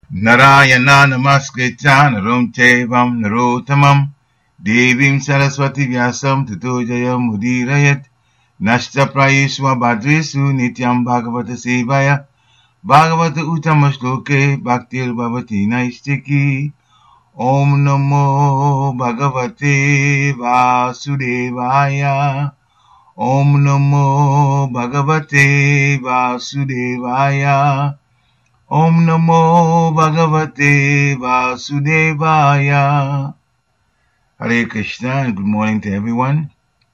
Narayana namaskritya narom chaivam narottamam devim saraswati vyasam tato jayam udirayat nashta prayeshva bhadresu nityam bhagavata sevaya bhagavata uttama shloke bhaktir bhavati naistiki. Om namo bhagavate vasudevaya. Om namo bhagavate vasudevaya. Om namo bhagavate vasudevaya. Hare Krishna and good morning to everyone.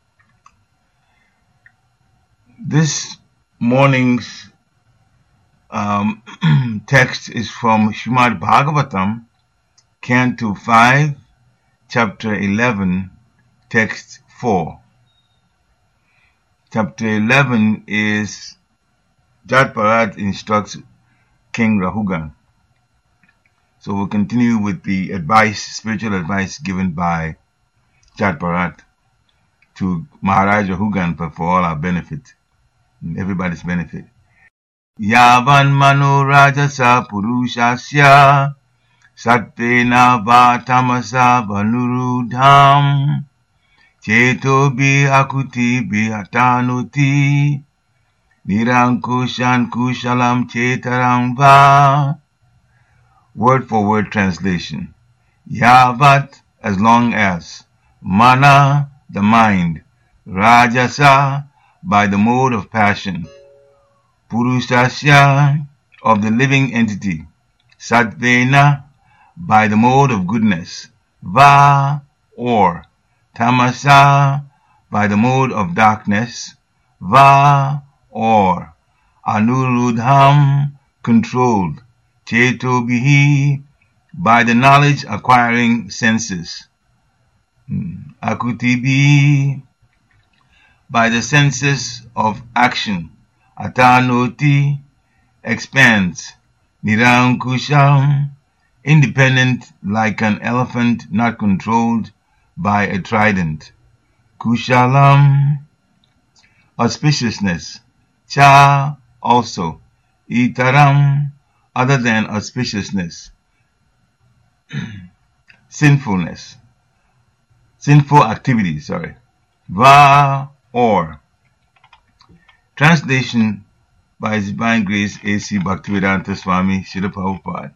This morning's text is from Srimad Bhagavatam, Canto 5, Chapter 11, Text 4. Chapter 11 is Jatbharat instructs King Rahugan. So we'll continue with the spiritual advice given by Jatbharat to Maharaj Rahugan for all our benefit, everybody's benefit. Yavan mano rajasa purushasya satvena va tamasa vanurudham cheto bi akuti bi atanuti nirankushan kushalam chetaram va. Word for word translation. Yavat, as long as. Mana, the mind. Rajasa, by the mode of passion. Purushasya, of the living entity. Sattvena, by the mode of goodness. Va, or. Tamasa, by the mode of darkness. Va, or. Anurudham, controlled. Cheto bihi, by the knowledge acquiring senses. Akutibi, by the senses of action. Atanoti, expands. Nirankusham, independent like an elephant not controlled by a trident. Kushalam, auspiciousness. Cha, also. Itaram, other than auspiciousness. Sinful activities, Va, or. Translation by His Divine Grace A.C. Bhaktivedanta Swami Srila Prabhupada.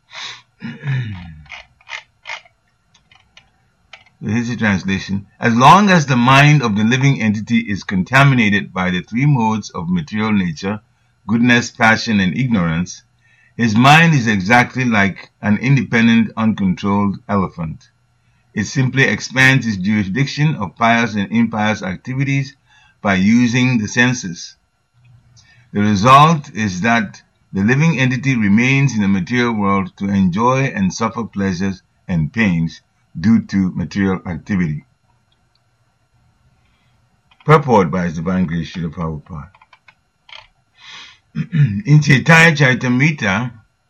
Here's the translation. As long as the mind of the living entity is contaminated by the three modes of material nature, goodness, passion, and ignorance, his mind is exactly like an independent, uncontrolled elephant. It simply expands its jurisdiction of pious and impious activities by using the senses. The result is that the living entity remains in the material world to enjoy and suffer pleasures and pains due to material activity. Purport by His Divine Grace Srila Prabhupada. In Chaitanya Charitamrita,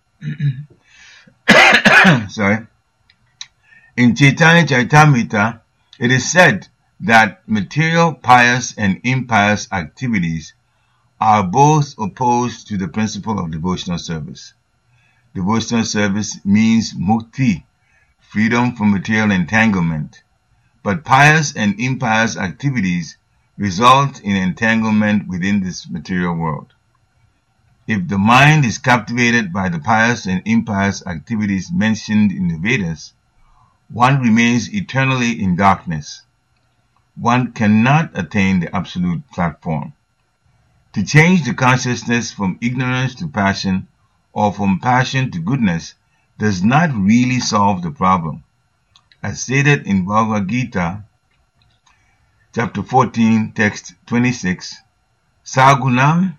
in Chaitanya Charitamrita, it is said that material, pious, and impious activities are both opposed to the principle of devotional service. Devotional service means mukti, freedom from material entanglement, but pious and impious activities result in entanglement within this material world. If the mind is captivated by the pious and impious activities mentioned in the Vedas, one remains eternally in darkness. One cannot attain the absolute platform. To change the consciousness from ignorance to passion or from passion to goodness does not really solve the problem. As stated in Bhagavad Gita, chapter 14, text 26, Sagunam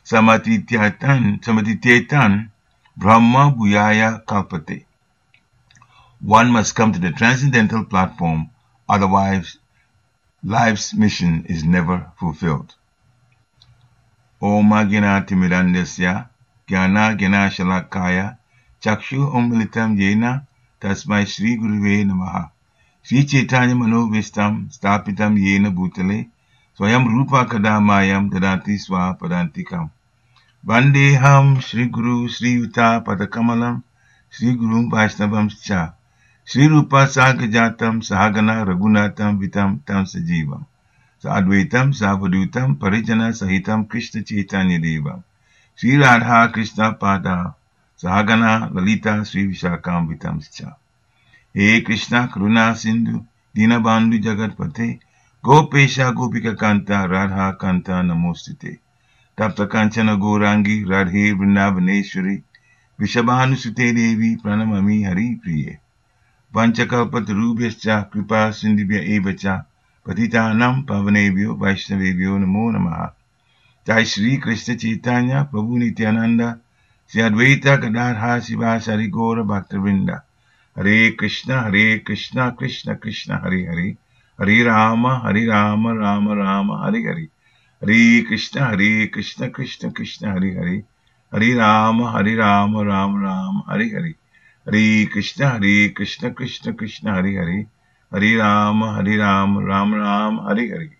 samatityetan brahma bhuyaya kalpate. One must come to the transcendental platform, otherwise life's mission is never fulfilled. Oma gena timirandasya gyana gena shalakaya chakshu umilitam yena tasmai Shri Guruve namaha. Shri Chaitanya Manovistam Stapitam Yena Bhutale Swayam Rupa Kadamayam Dadati Swa Padantikam Vandeham Shri Guru Sri Yuta Padakamalam Sri Guru Vaishnavam Cha, Sri Rupa Sagajatam Sahagana Raghunatham Vitam Tam Sajivam, Sadvaitam Savadutam Parijana Sahitam Krishna Chaitanya Devam, Sri Radha Krishna Pada, Sahagana Lalita Sri Vishakam Vitam Cha. He Krishna Karuna Sindhu, Dinabandhu Jagatpate, Gopesha Gopika Kanta, Radha Kanta Namostite, Tapta Kanchana Gourangi, Radhe Vrindavaneshwari, Vishabhanusute Devi, Pranamami Hari Priye, Vanchakalpatarubhyascha, Kripa Sindhibhya Evacha, Patitanam Pavanebhyo, Vaishnavebhyo Namo Namaha. Jai Shri Krishna Chaitanya, Prabhu Nityananda, Sri Advaita Gadadhar Sivasari Gaura Bhaktavrinda, Hare Krishna, Krishna Krishna, Hare Hare, Hare Rama, Rama Rama, Hare Hare, Hare Krishna, Krishna Krishna, Hare Hare, Hare Rama, Rama Rama, Hare Hare, Hare Krishna, Krishna, Hare Hare, Hare Rama, Rama Rama, Hare Hare.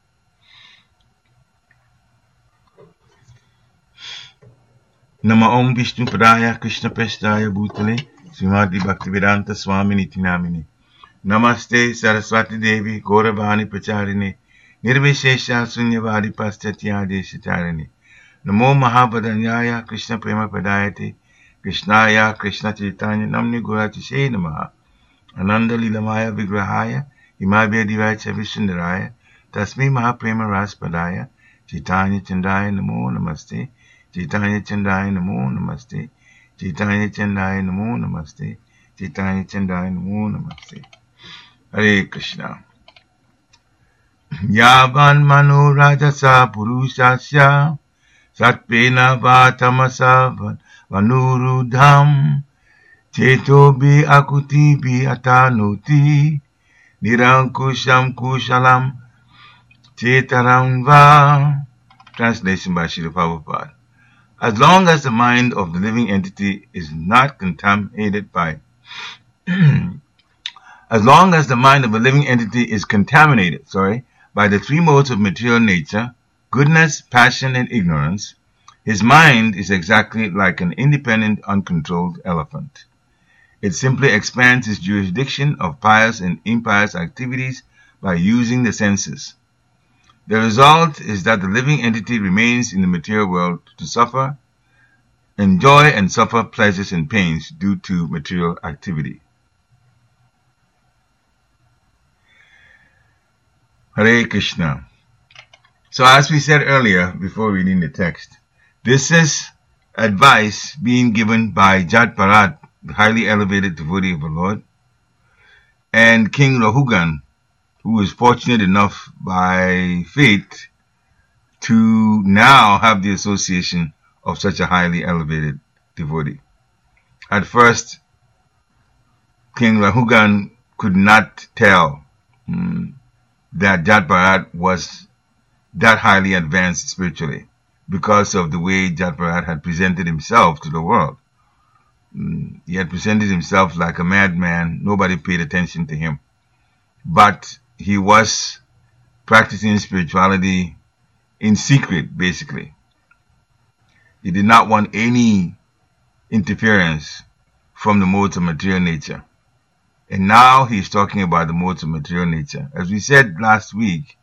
Nama Om Vishnu Padaya Krishna Prestaya Bhutale Srimati Bhaktivedanta Swami Niti Namine. Namaste Saraswati Devi Gauravani Pracharini Nirvishesha Sunyavadi Paschatya Deshacharini. Namo Mahabhadanyaya Krishna Prema Padayate Krishnaya Krishna Chaitanya Namni Guratishe Namaha. Ananda Lilamaya Vigrahaya Imabhya Divacha Vissundaraya Tasmi Mahaprema Raspadaya Chaitanya Chandaya Namo Namaste. Chaitanya Chandaya Namo Namaste. Chaitanya Chandaya Namo Namaste. Chaitanya Chandaya Namo Namaste. Hare Krishna. Yavan Mano Rajasa Purushasya Satpena Vatamasa Vanurudham Cheto Bi Akuti Bi Atanuti Nirankusham Kushalam Chetaram Va. Translation by Srila Prabhupada. As long as the mind of the living entity is not contaminated by as long as the mind of a living entity is contaminated, by the three modes of material nature, goodness, passion, and ignorance, his mind is exactly like an independent, uncontrolled elephant. It simply expands its jurisdiction of pious and impious activities by using the senses. The result is that the living entity remains in the material world to suffer, enjoy and suffer pleasures and pains due to material activity. Hare Krishna. So as we said earlier, before reading the text, this is advice being given by Jat Bharat, the highly elevated devotee of the Lord, and King Rahugan, who is fortunate enough by fate to now have the association of such a highly elevated devotee. At first, King Rahugan could not tell that Jat Bharat was that highly advanced spiritually because of the way Jat Bharat had presented himself to the world. He had presented himself like a madman. Nobody paid attention to him. But he was practicing spirituality in secret, basically. He did not want any interference from the modes of material nature. And now he's talking about the modes of material nature. As we said last week,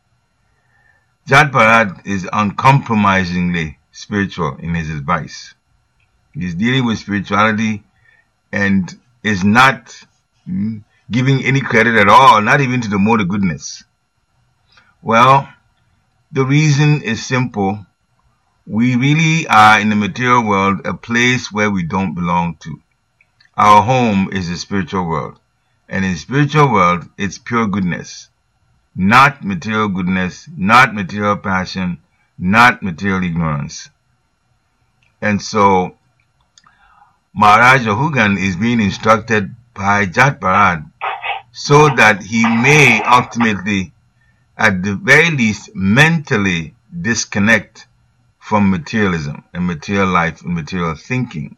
Jat Bharat is uncompromisingly spiritual in his advice. He's dealing with spirituality and is not giving any credit at all, not even to the mode of goodness. Well, the reason is simple. We really are in the material world a place where we don't belong to. Our home is the spiritual world. And in the spiritual world, it's pure goodness. Not material goodness, not material passion, not material ignorance. And so, Maharaj Rahugan is being instructed by Jat Bharat so that he may ultimately, at the very least, mentally disconnect from materialism and material life and material thinking.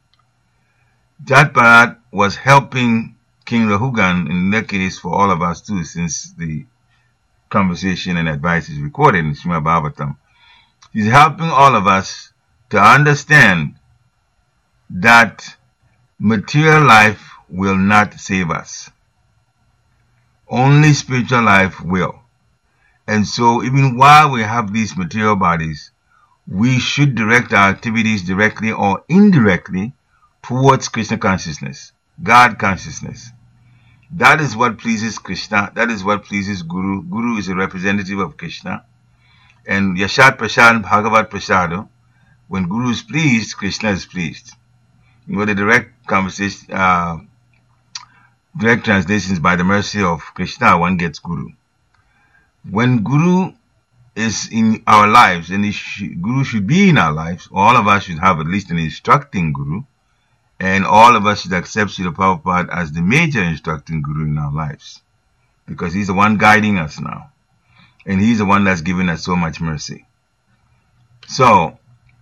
Jat Bharat was helping King Rahugan, in that case for all of us too, since the conversation and advice is recorded in Srimad Bhagavatam. He's helping all of us to understand that material life will not save us. Only spiritual life will. And so even while we have these material bodies, we should direct our activities directly or indirectly towards Krishna consciousness, God consciousness. That is what pleases Krishna. That is what pleases Guru. Guru is a representative of Krishna. And Yashat Prasad Bhagavat Prasado, when Guru is pleased, Krishna is pleased. With the direct conversation, direct translations, by the mercy of Krishna, one gets Guru. When Guru is in our lives, and Guru should be in our lives, all of us should have at least an instructing Guru, and all of us should accept Srila Prabhupada as the major instructing Guru in our lives, because he's the one guiding us now, and he's the one that's given us so much mercy. So,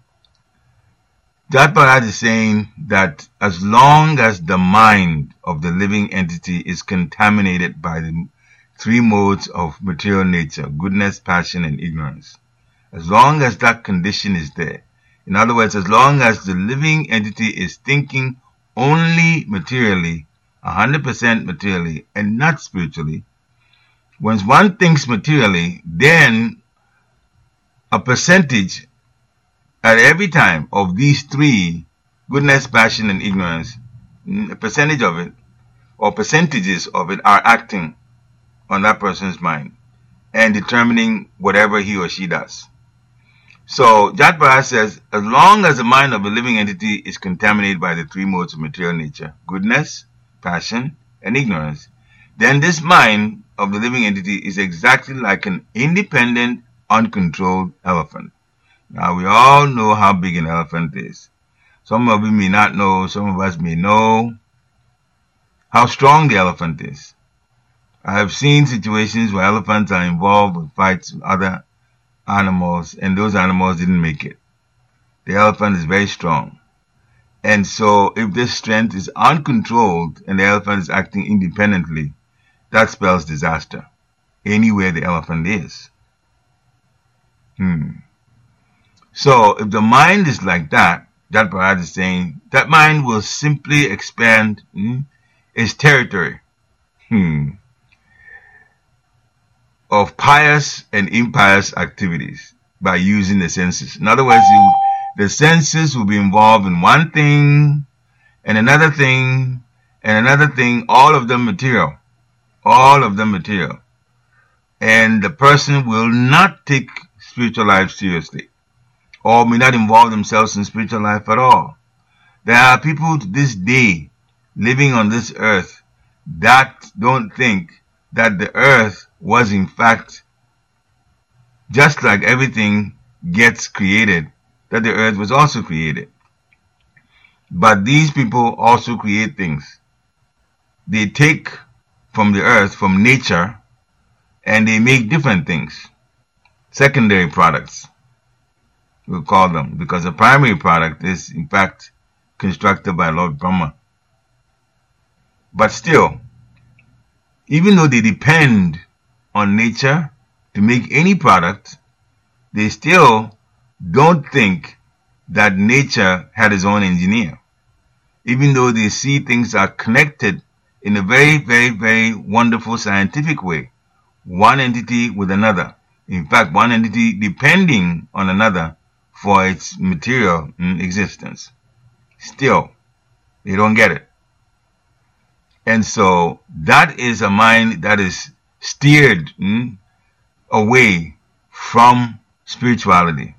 Jatparad is saying that as long as the mind of the living entity is contaminated by the three modes of material nature, goodness, passion, and ignorance, as long as that condition is there, in other words, as long as the living entity is thinking only materially, 100% materially, and not spiritually, once one thinks materially, then a percentage at every time of these three, goodness, passion, and ignorance, a percentage of it, or percentages of it, are acting on that person's mind and determining whatever he or she does. So, Jatparad says, as long as the mind of a living entity is contaminated by the three modes of material nature, goodness, passion, and ignorance, then this mind of the living entity is exactly like an independent, uncontrolled elephant. Now, we all know how big an elephant is. Some of you may not know, some of us may know how strong the elephant is. I have seen situations where elephants are involved with fights with other animals, and those animals didn't make it. The elephant is very strong. And so, if this strength is uncontrolled and the elephant is acting independently, that spells disaster anywhere the elephant is. So, if the mind is like that, Jatparad is saying, that mind will simply expand its territory of pious and impious activities by using the senses. In other words, the senses will be involved in one thing, and another thing, and another thing, all of them material. All of them material. And the person will not take spiritual life seriously, or may not involve themselves in spiritual life at all. There are people to this day living on this earth that don't think that the earth was in fact, just like everything gets created, that the earth was also created. But these people also create things. They take from the earth, from nature, and they make different things. Secondary products, we'll call them, because the primary product is in fact constructed by Lord Brahma. But still, even though they depend on nature to make any product, they still don't think that nature had its own engineer. Even though they see things are connected in a very, very, very wonderful scientific way, one entity with another. In fact, one entity depending on another for its material existence. Still, they don't get it. And so, that is a mind that is steered away from spirituality.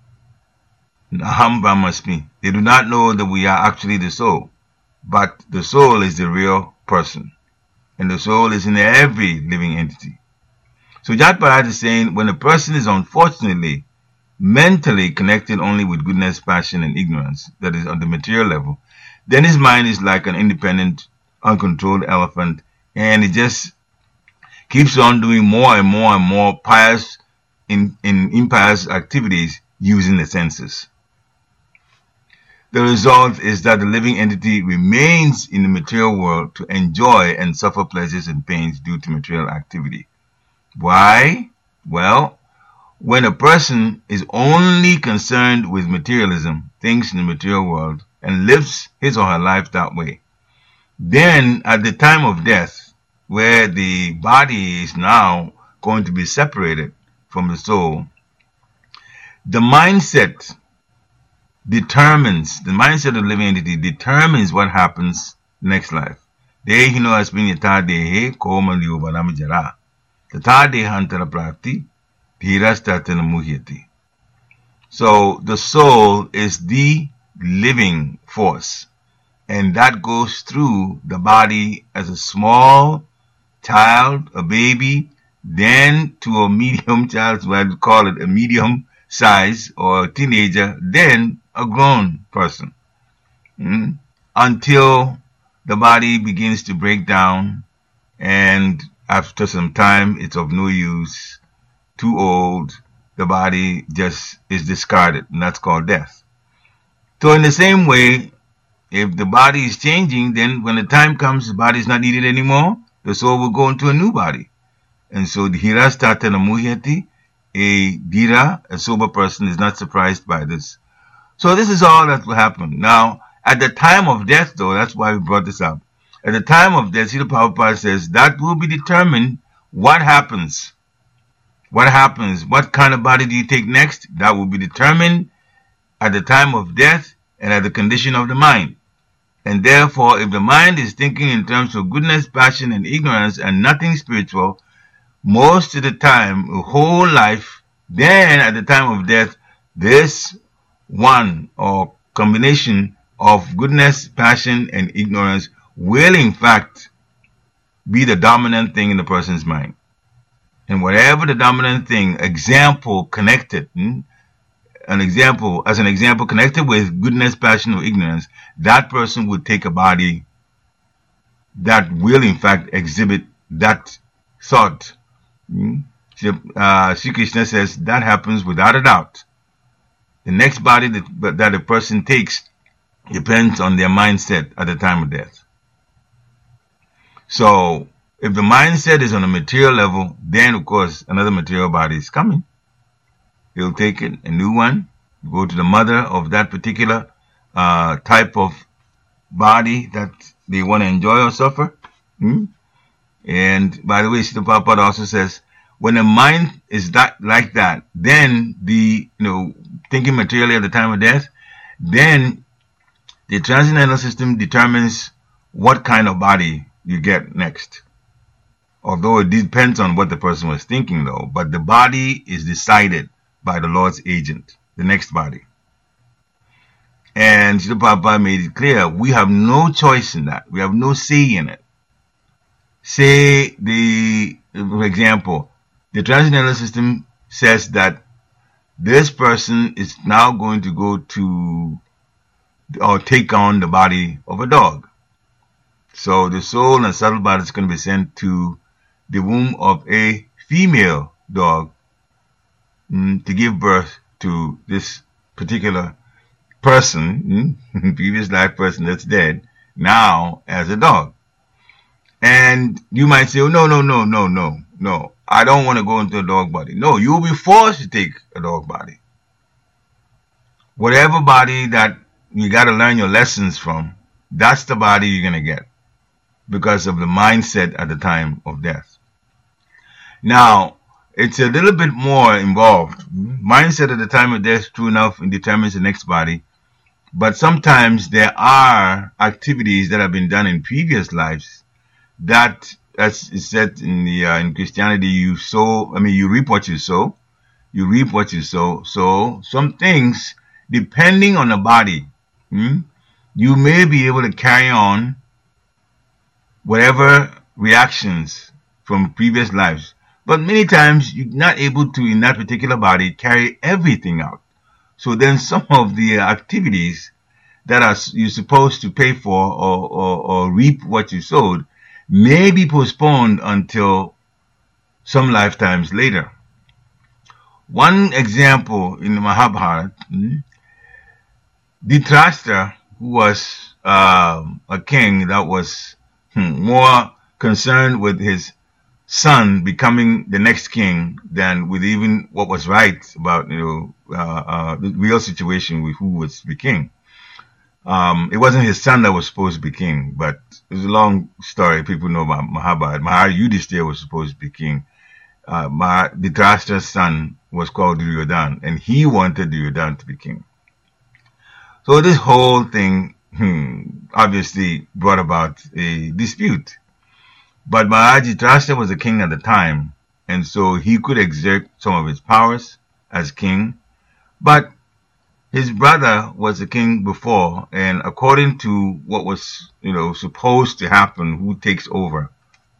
Aham Brahmasmi. They do not know that we are actually the soul, but the soul is the real person, and the soul is in every living entity. So Jatparad is saying, when a person is unfortunately mentally connected only with goodness, passion, and ignorance, that is on the material level, then his mind is like an independent, uncontrolled elephant, and it just keeps on doing more and more and more pious in impious activities using the senses. The result is that the living entity remains in the material world to enjoy and suffer pleasures and pains due to material activity. Why? Well, when a person is only concerned with materialism, things in the material world, and lives his or her life that way. Then at the time of death, where the body is now going to be separated from the soul, the mindset the mindset of the living entity determines what happens next life. Dehino asmin yata dehe koma liubanam jara. Tata dehantara prapti dhirastatana muhyati. So the soul is the living force, and that goes through the body as a small child, a baby, then to a medium child, so I'd call it a medium size, or a teenager, then a grown person, until the body begins to break down, and after some time it's of no use, too old, the body just is discarded, and that's called death. So in the same way, if the body is changing, then when the time comes, the body is not needed anymore, the soul will go into a new body. And so the dhirastatana muhyati, a dhira, a sober person, is not surprised by this. So this is all that will happen. Now, at the time of death, though, that's why we brought this up. At the time of death, Srila Prabhupada says, that will be determined what happens. What happens? What kind of body do you take next? That will be determined at the time of death and at the condition of the mind. And therefore, if the mind is thinking in terms of goodness, passion, and ignorance, and nothing spiritual, most of the time, a whole life, then at the time of death, this one or combination of goodness, passion, and ignorance will in fact be the dominant thing in the person's mind. And whatever the dominant thing, example connected, as an example connected with goodness, passion, or ignorance, that person would take a body that will in fact exhibit that thought. Sri Krishna says that happens without a doubt. The next body that a person takes depends on their mindset at the time of death. So, if the mindset is on a material level, then of course another material body is coming. He'll take it, a new one, go to the mother of that particular type of body that they want to enjoy or suffer. And by the way, Srila Prabhupada also says, when the mind is like that, then thinking materially at the time of death, then the transcendental system determines what kind of body you get next. Although it depends on what the person was thinking, though, but the body is decided by the Lord's agent, the next body. And Srila Prabhupada made it clear, we have no choice in that. We have no say in it. Say, for example, the transcendental system says that this person is now going to go to or take on the body of a dog. So the soul and subtle body is going to be sent to the womb of a female dog to give birth to this particular person, previous life person that's dead, now as a dog. And you might say, oh, no, I don't want to go into a dog body. No, you'll be forced to take a dog body. Whatever body that you got to learn your lessons from, that's the body you're going to get because of the mindset at the time of death. Now, it's a little bit more involved. Mindset at the time of death, true enough, determines the next body. But sometimes there are activities that have been done in previous lives that, as is said in Christianity, you reap what you sow. You reap what you sow. So some things, depending on the body, you may be able to carry on whatever reactions from previous lives. But many times you're not able to, in that particular body, carry everything out. So then some of the activities that you're supposed to pay for or reap what you sowed may be postponed until some lifetimes later. One example in the Mahabharata, Dhritarashtra, who was a king that was more concerned with his son becoming the next king than with even what was right about the real situation with who was the king. It wasn't his son that was supposed to be king, but it's a long story. People know about Mahabharata. Maharaj Yudhishthira was supposed to be king. Dhritarashtra's son was called Duryodhana, and he wanted Duryodhana to be king. So this whole thing obviously brought about a dispute. But Maharaj Dhritarashtra was the king at the time, and so he could exert some of his powers as king. But his brother was the king before, and according to what was, supposed to happen, who takes over,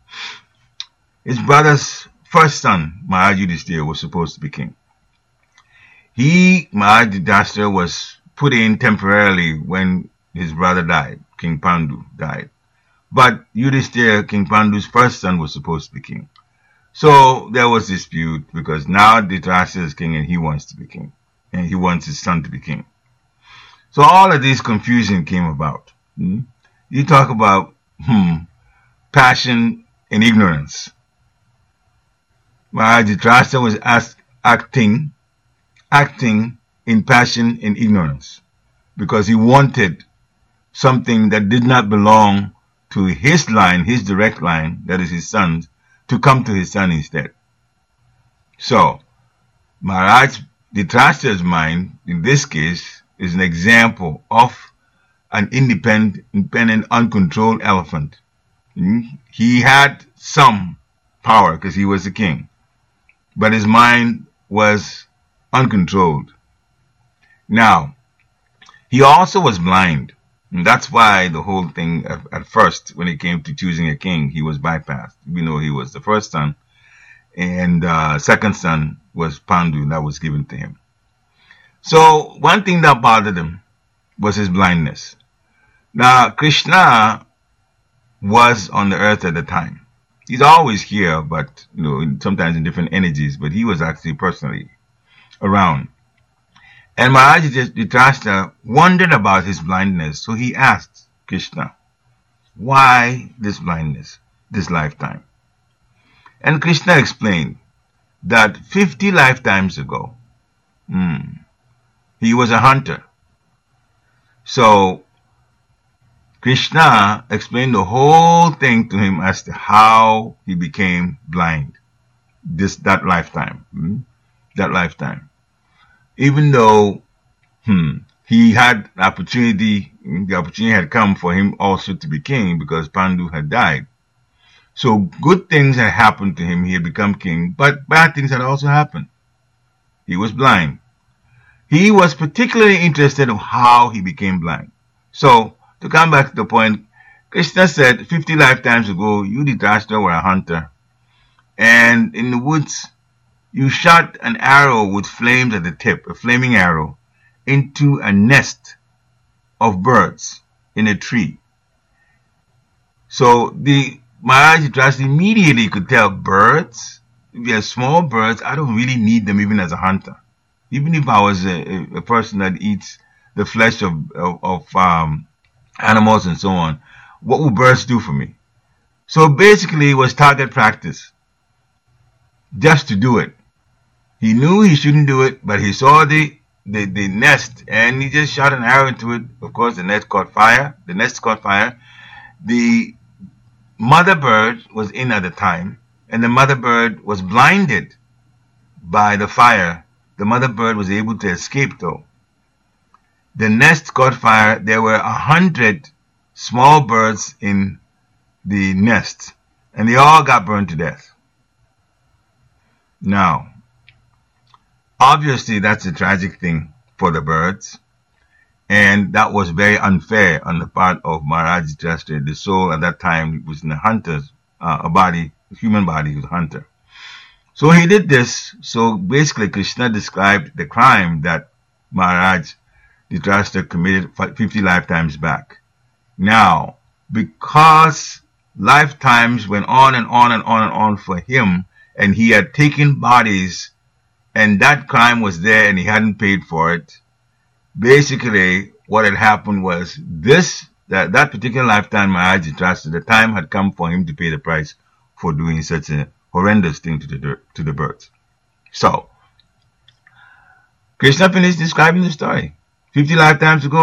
his brother's first son, Maharaj Yudhishthira, was supposed to be king. Maharaj Dhritarashtra, was put in temporarily when his brother died, King Pandu died. But Yudhishthira, King Pandu's first son, was supposed to be king. So there was dispute because now Dhritarashtra is king and he wants to be king. And he wants his son to be king. So all of this confusion came about. You talk about passion and ignorance. Maharaj Dhritarashtra was acting in passion and ignorance because he wanted something that did not belong to his line, his direct line, that is his son's, to come to his son instead. So, Maharaj Dhritarashtra's mind, in this case, is an example of an independent, uncontrolled elephant. He had some power because he was the king, but his mind was uncontrolled. Now, he also was blind. And that's why the whole thing, at first, when it came to choosing a king, he was bypassed. We know he was the first son, and second son was Pandu, that was given to him. So one thing that bothered him was his blindness. Now, Krishna was on the earth at the time. He's always here, but sometimes in different energies, but he was actually personally around. And Maharaj Dhritarashtra wondered about his blindness, so he asked Krishna, why this blindness, this lifetime? And Krishna explained that 50 lifetimes ago, he was a hunter. So Krishna explained the whole thing to him as to how he became blind that lifetime. Even though he had the opportunity had come for him also to be king because Pandu had died. So good things had happened to him. He had become king, but bad things had also happened. He was blind. He was particularly interested in how he became blind. So to come back to the point, Krishna said 50 lifetimes ago, you Dhritarashtra were a hunter. And in the woods, you shot an arrow with flames at the tip, a flaming arrow, into a nest of birds in a tree. So the Maharaj Dhritarashtra immediately could tell birds, if they are small birds, I don't really need them even as a hunter. Even if I was a person that eats the flesh of animals and so on, what will birds do for me? So basically it was target practice, just to do it. He knew he shouldn't do it, but he saw the nest and he just shot an arrow into it. Of course, the nest caught fire. The mother bird was in at the time, and the mother bird was blinded by the fire. The mother bird was able to escape though. The nest caught fire. There were 100 small birds in the nest, and they all got burned to death. Now, obviously that's a tragic thing for the birds, and that was very unfair on the part of Maharaj Dhritarashtra. The soul at that time was in a hunter's a human body, was a hunter. So he did this. So basically Krishna described the crime that Maharaj Dhritarashtra committed 50 lifetimes back. Now, because lifetimes went on and on and on and on for him, and he had taken bodies, and that crime was there and he hadn't paid for it, basically what had happened was that particular lifetime Maharaj Dhritarashtra, the time had come for him to pay the price for doing such a horrendous thing to the birds. So, Krishna finished describing the story. 50 lifetimes ago,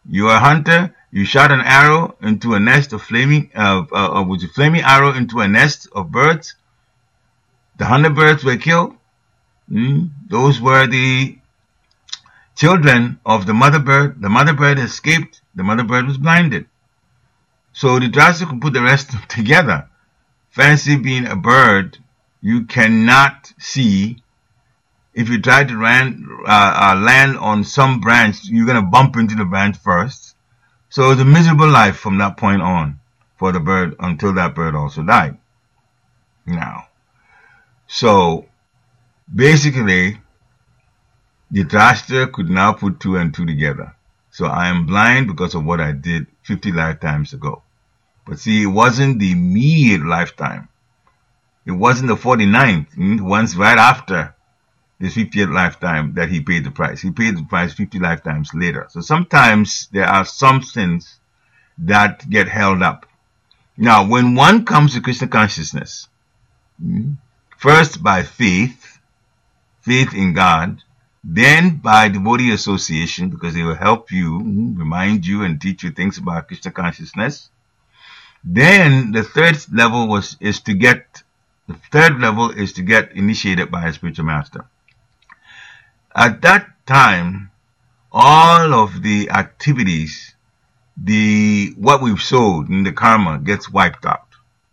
You're a hunter. You shot an arrow into a nest of flaming arrow into a nest of birds. The 100 birds were killed. Those were the children of the mother bird. The mother bird escaped. The mother bird was blinded. So the drastic could put the rest together. Fancy being a bird, you cannot see. If you try to land on some branch, you're going to bump into the branch first. So it's a miserable life from that point on for the bird until that bird also died. Now, so basically, the Dhritarashtra could now put 2 and 2 together. So I am blind because of what I did 50 lifetimes ago. But see, it wasn't the immediate lifetime. It wasn't the 49th, once right after his 50th lifetime that he paid the price. He paid the price 50 lifetimes later. So sometimes there are some sins that get held up. Now, when one comes to Krishna consciousness, first by faith in God, then by devotee association, because they will help you, remind you and teach you things about Krishna consciousness. Then the third level is to get initiated by a spiritual master. At that time, all of the activities, what we've sowed in the karma gets wiped off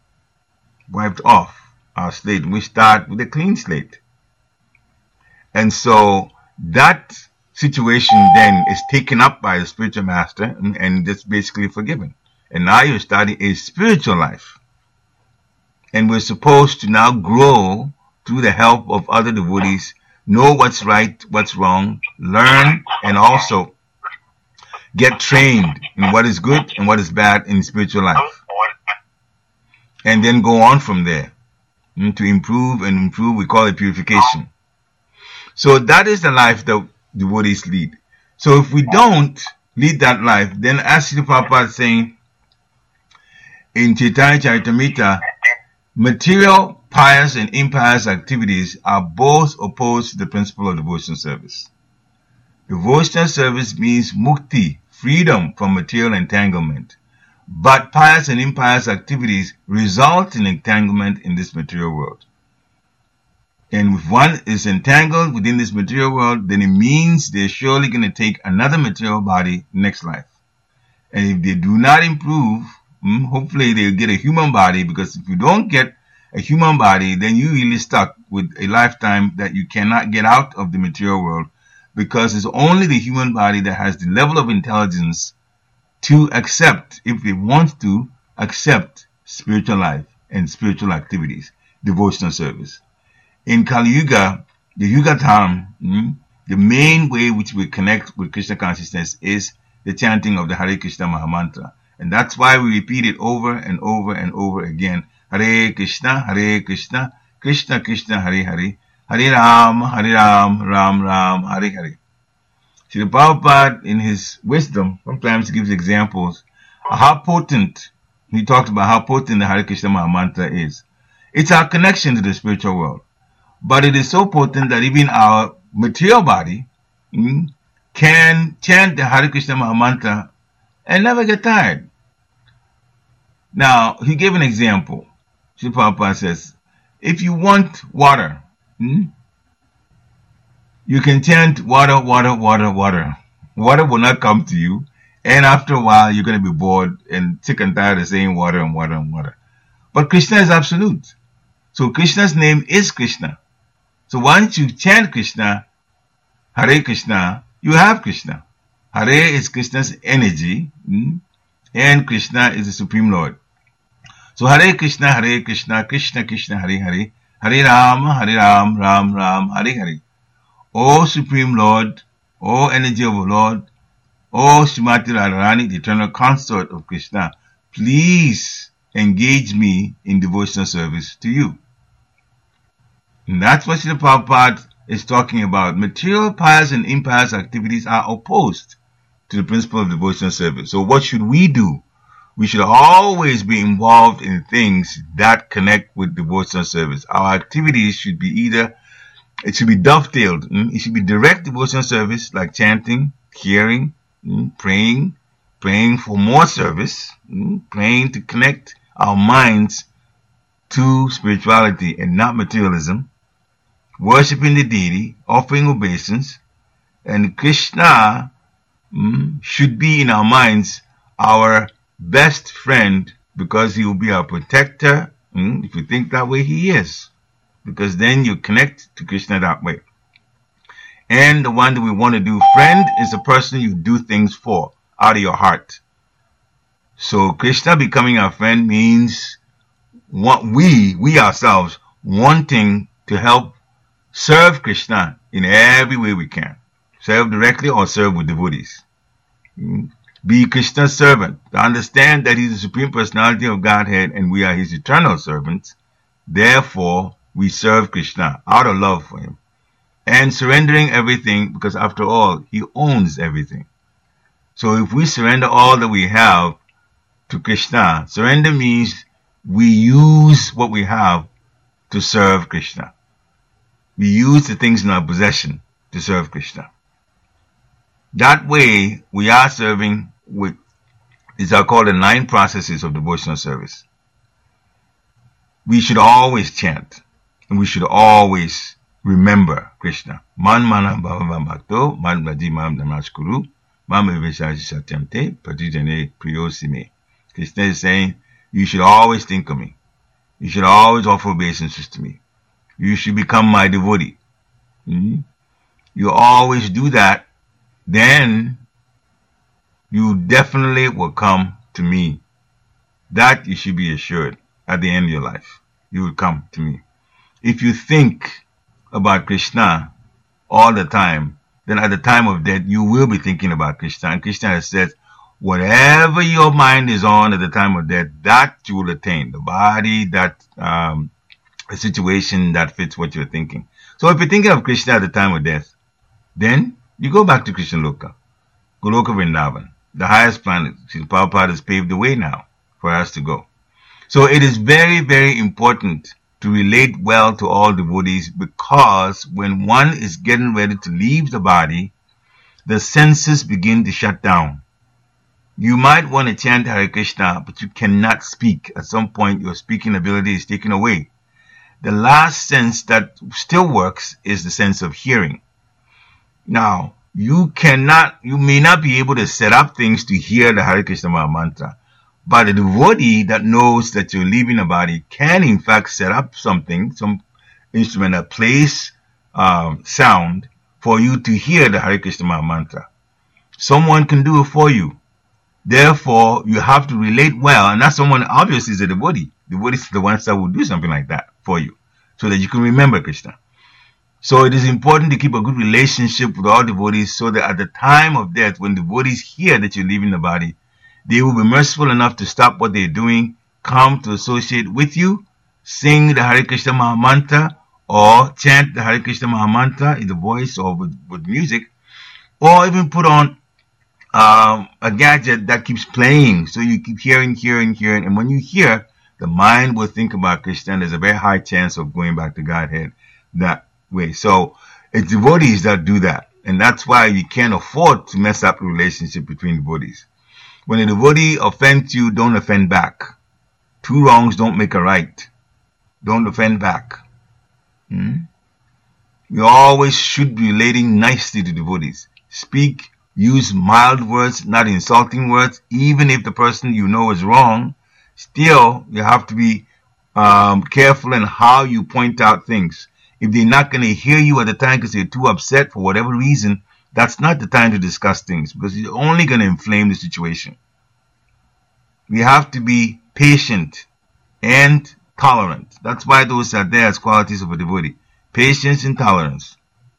our slate. We start with a clean slate. And so that situation then is taken up by the spiritual master and it's basically forgiven. And now you're starting a spiritual life. And we're supposed to now grow through the help of other devotees, know what's right, what's wrong, learn, and also get trained in what is good and what is bad in spiritual life. And then go on from there to improve and improve. We call it purification. So that is the life that devotees lead. So if we don't lead that life, then as Srila Prabhupada is saying in Chaitanya Charitamrita, material, pious, and impious activities are both opposed to the principle of devotional service. Devotional service means mukti, freedom from material entanglement. But pious and impious activities result in entanglement in this material world. And if one is entangled within this material world, then it means they're surely going to take another material body next life. And if they do not improve, hopefully they'll get a human body, because if you don't get a human body, then you're really stuck with a lifetime that you cannot get out of the material world, because it's only the human body that has the level of intelligence to accept, if they want to, accept spiritual life and spiritual activities, devotional service. In Kali Yuga, the Yuga time, the main way which we connect with Krishna consciousness is the chanting of the Hare Krishna Mahamantra. And that's why we repeat it over and over and over again. Hare Krishna, Krishna Krishna, Hare Hare, Hare Ram, Ram Ram, Hare Hare. Srila Prabhupada, in his wisdom, sometimes gives examples of how potent, he talks about how potent the Hare Krishna Mahamantra is. It's our connection to the spiritual world. But it is so potent that even our material body can chant the Hare Krishna Mahamantra and never get tired. Now, he gave an example. Srila Prabhupada says, if you want water, you can chant water, water, water, water. Water will not come to you, and after a while, you're going to be bored and sick and tired of saying water and water and water. But Krishna is absolute. So Krishna's name is Krishna. So once you chant Krishna, Hare Krishna, you have Krishna. Hare is Krishna's energy, and Krishna is the Supreme Lord. So Hare Krishna, Krishna Krishna, Hare Hare, Hare Ram, Ram Ram, Hare Hare. O Supreme Lord, O energy of the Lord, O Srimati Radharani, the eternal consort of Krishna, please engage me in devotional service to you. And that's what Srila Prabhupada is talking about. Material, pious, and impious activities are opposed to the principle of devotional service. So what should we do? We should always be involved in things that connect with devotional service. Our activities should be it should be dovetailed. It should be direct devotional service like chanting, hearing, praying, praying for more service, praying to connect our minds to spirituality and not materialism, worshipping the deity, offering obeisance, and Krishna should be in our minds our best friend, because he will be our protector. If you think that way, he is, because then you connect to Krishna that way. And the one that we want to do friend is the person you do things for out of your heart. So Krishna becoming our friend means what we ourselves wanting to help serve Krishna in every way we can. Serve directly or serve with devotees. Be Krishna's servant. To understand that he's the Supreme Personality of Godhead and we are his eternal servants. Therefore, we serve Krishna out of love for him. And surrendering everything, because after all, he owns everything. So if we surrender all that we have to Krishna, surrender means we use what we have to serve Krishna. We use the things in our possession to serve Krishna. That way, we are serving with, these are called the 9 processes of devotional service. We should always chant, and we should always remember Krishna. Man manam bhava bhakto, man vajimam namaskuru, man viveshaji satyamte, pratijane priyosime. Krishna is saying, you should always think of me. You should always offer obeisances to me. You should become my devotee. You always do that, then you definitely will come to me. That you should be assured at the end of your life. You will come to me. If you think about Krishna all the time, then at the time of death, you will be thinking about Krishna. And Krishna has said, whatever your mind is on at the time of death, that you will attain. The body, that a situation that fits what you're thinking. So if you're thinking of Krishna at the time of death, then you go back to Krishna Loka, Goloka Vrindavan, the highest planet. Srila Prabhupada has paved the way now for us to go. So it is very, very important to relate well to all devotees, because when one is getting ready to leave the body, the senses begin to shut down. You might want to chant Hare Krishna, but you cannot speak. At some point, your speaking ability is taken away. The last sense that still works is the sense of hearing. Now, you may not be able to set up things to hear the Hare Krishna Maha Mantra, but a devotee that knows that you're leaving the body can in fact set up something, some instrument that plays sound for you to hear the Hare Krishna Maha Mantra. Someone can do it for you. Therefore, you have to relate well, and that someone obviously is a devotee. Devotees are the ones that will do something like that for you, so that you can remember Krishna. So it is important to keep a good relationship with all devotees, so that at the time of death, when devotees hear that you're leaving the body, they will be merciful enough to stop what they're doing, come to associate with you, sing the Hare Krishna Maha Mantra, or chant the Hare Krishna Maha Mantra in the voice or with music, or even put on a gadget that keeps playing, so you keep hearing, and when you hear, the mind will think about Krishna, and there's a very high chance of going back to Godhead that way. So it's devotees that do that, and that's why you can't afford to mess up the relationship between devotees. When a devotee offends you, don't offend back. 2 wrongs don't make a right. Don't offend back. You always should be relating nicely to devotees. Speak, use mild words, not insulting words. Even if the person you know is wrong, still you have to be careful in how you point out things. If they're not going to hear you at the time because they're too upset for whatever reason, that's not the time to discuss things, because you're only going to inflame the situation. We have to be patient and tolerant. That's why those are there as qualities of a devotee. Patience and tolerance.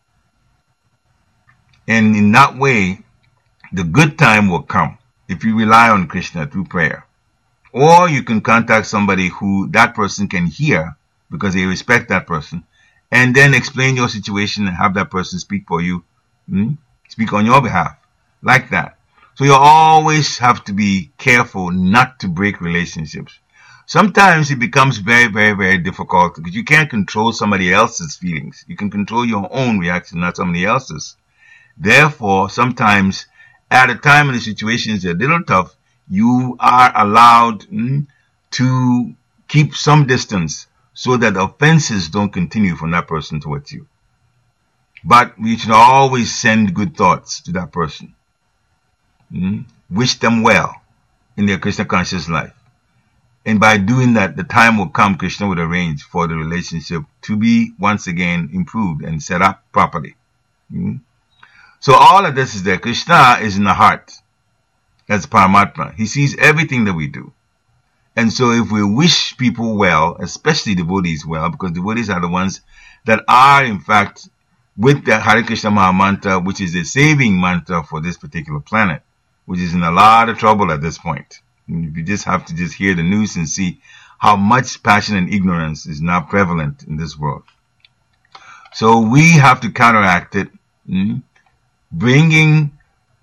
And in that way, the good time will come if you rely on Krishna through prayer. Or you can contact somebody who that person can hear, because they respect that person, and then explain your situation and have that person speak for you, speak on your behalf, like that. So you always have to be careful not to break relationships. Sometimes it becomes very, very, very difficult, because you can't control somebody else's feelings. You can control your own reaction, not somebody else's. Therefore, sometimes at a time when the situation is a little tough, you are allowed to keep some distance so that offenses don't continue from that person towards you. But we should always send good thoughts to that person. Wish them well in their Krishna conscious life. And by doing that, the time will come, Krishna would arrange for the relationship to be once again improved and set up properly. So all of this is there. Krishna is in the heart as Paramatma. He sees everything that we do. And so if we wish people well, especially devotees well, because devotees are the ones that are in fact with the Hare Krishna Maha Mantra, which is a saving mantra for this particular planet, which is in a lot of trouble at this point. You just have to just hear the news and see how much passion and ignorance is now prevalent in this world. So we have to counteract it, bringing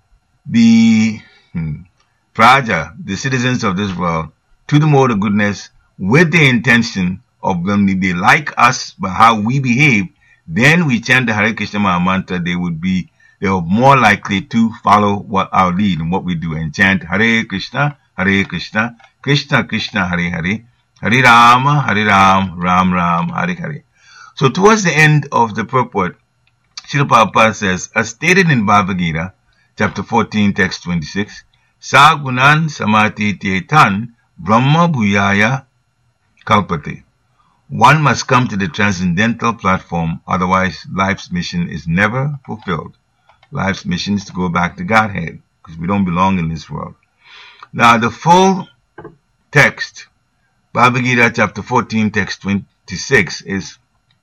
the Praja, the citizens of this world, to the mode of goodness with the intention of when they like us by how we behave, then we chant the Hare Krishna Maha Mantra, they are more likely to follow what our lead and what we do and chant Hare Krishna, Krishna Krishna, Hare Hare, Hare Ram, Ram Ram, Hare Hare. So towards the end of the purport, Srila Prabhupada says, as stated in Bhagavad Gita, chapter 14, text 26, Sa gunan samati tietan Brahma Bhuyaya Kalpate. One must come to the transcendental platform, otherwise life's mission is never fulfilled. Life's mission is to go back to Godhead, because we don't belong in this world. Now the full text, Bhagavad Gita chapter 14, text 26 is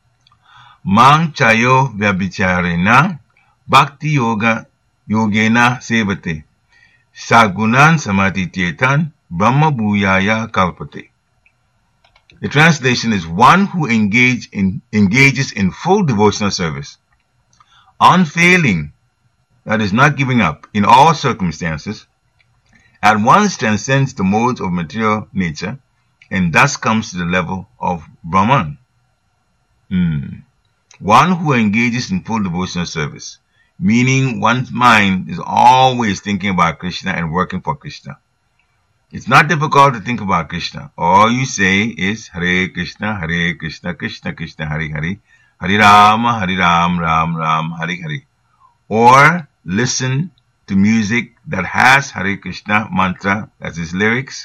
Mang Chayo Vyabhicharena Bhakti Yoga Yogena Sevate Sagunan Samadhi Tietan Brahma Bhuyaya Kalpate. The translation is one who engages in full devotional service, unfailing, that is not giving up in all circumstances, at once transcends the modes of material nature and thus comes to the level of Brahman. One who engages in full devotional service, meaning one's mind is always thinking about Krishna and working for Krishna. It's not difficult to think about Krishna. All you say is Hare Krishna, Krishna Krishna, Hare Hare, Hare Ram, Ram Ram, Hare Hare. Or listen to music that has Hare Krishna mantra as its lyrics.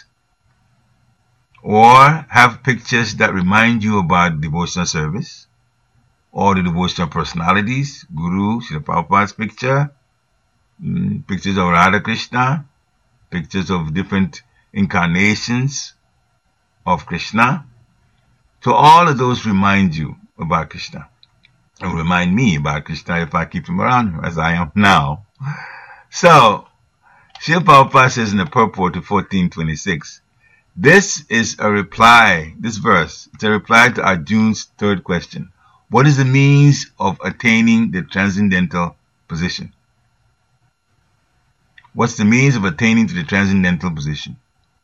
Or have pictures that remind you about devotional service. Or the devotional personalities, Guru, Srila Prabhupada's picture, pictures of Radha Krishna, pictures of different incarnations of Krishna. So all of those remind you about Krishna. And remind me about Krishna if I keep him around as I am now. So, Srila Prabhupada says in the purport to 1426, this is a reply, this verse, it's a reply to Arjuna's third question. What is the means of attaining the transcendental position? What's the means of attaining to the transcendental position?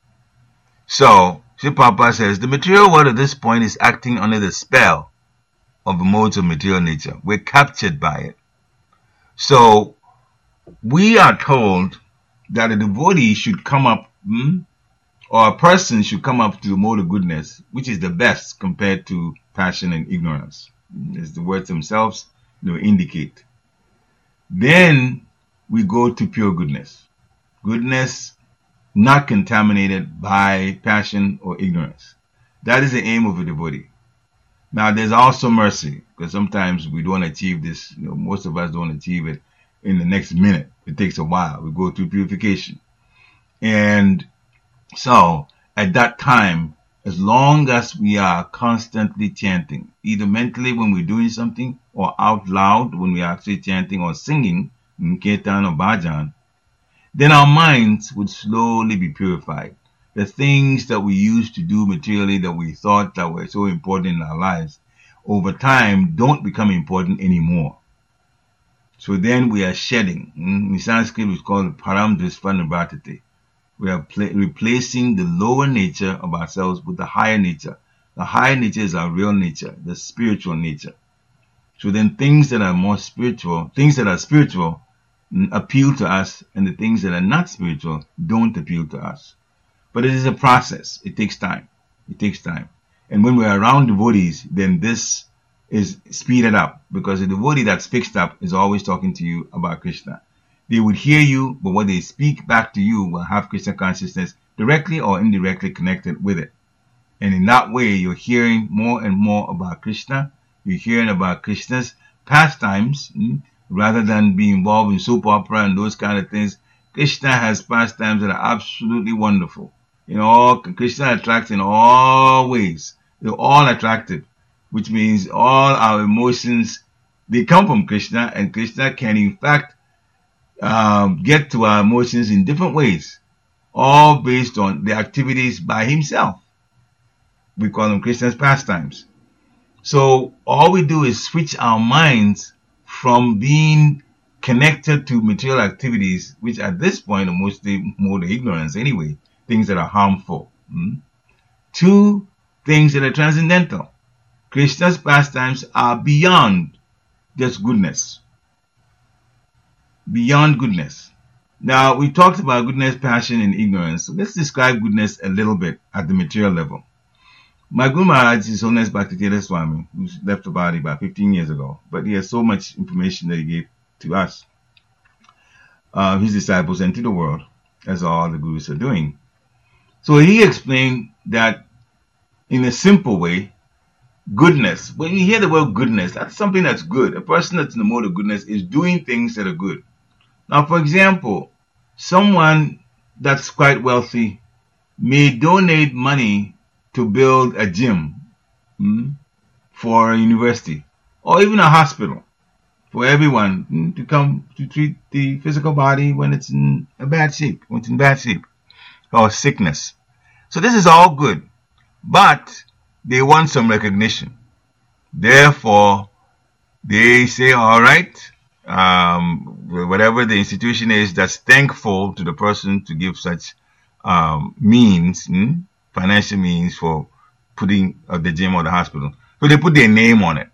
So, Srila Prabhupada says, the material world at this point is acting under the spell of the modes of material nature. We're captured by it. So, we are told that a devotee should come up, or a person should come up to the mode of goodness, which is the best compared to passion and ignorance, as the words themselves indicate. Then we go to pure goodness. Goodness not contaminated by passion or ignorance. That is the aim of a devotee. Now there's also mercy, because sometimes we don't achieve this, most of us don't achieve it in the next minute. It takes a while. We go through purification. And so at that time, as long as we are constantly chanting, either mentally when we're doing something or out loud when we're actually chanting or singing in kirtan or bhajan, then our minds would slowly be purified. The things that we used to do materially that we thought that were so important in our lives, over time don't become important anymore. So then we are shedding. In Sanskrit it's called param drisvanibhatati. We are replacing the lower nature of ourselves with the higher nature. The higher nature is our real nature, the spiritual nature. So then things that are more spiritual, things that are spiritual, appeal to us, and the things that are not spiritual don't appeal to us. But it is a process. It takes time. It takes time. And when we're around devotees, then this is speeded up, because a devotee that's fixed up is always talking to you about Krishna. They would hear you, but what they speak back to you will have Krishna consciousness directly or indirectly connected with it. And in that way, you're hearing more and more about Krishna. You're hearing about Krishna's pastimes, rather than being involved in soap opera and those kind of things. Krishna has pastimes that are absolutely wonderful. Krishna attracts in all ways. They're all attractive, which means all our emotions, they come from Krishna, and Krishna can in fact get to our emotions in different ways, all based on the activities by himself. We call them Krishna's pastimes. So all we do is switch our minds from being connected to material activities, which at this point are mostly more the ignorance anyway, things that are harmful, to things that are transcendental. Krishna's pastimes are beyond just goodness. Beyond goodness. Now, we talked about goodness, passion, and ignorance. So let's describe goodness a little bit at the material level. My Guru Maharaj, His Holiness Bhaktivedanta Swami, who left the body about 15 years ago, but he has so much information that he gave to us, his disciples, and to the world, as all the gurus are doing. So he explained that in a simple way, goodness, when you hear the word goodness, that's something that's good. A person that's in the mode of goodness is doing things that are good. Now, for example, someone that's quite wealthy may donate money to build a gym for a university, or even a hospital for everyone to come to treat the physical body when it's in bad shape, or sickness. So this is all good, but they want some recognition. Therefore, they say, all right, whatever the institution is that's thankful to the person to give such means, financial means for putting the gym or the hospital. So they put their name on it.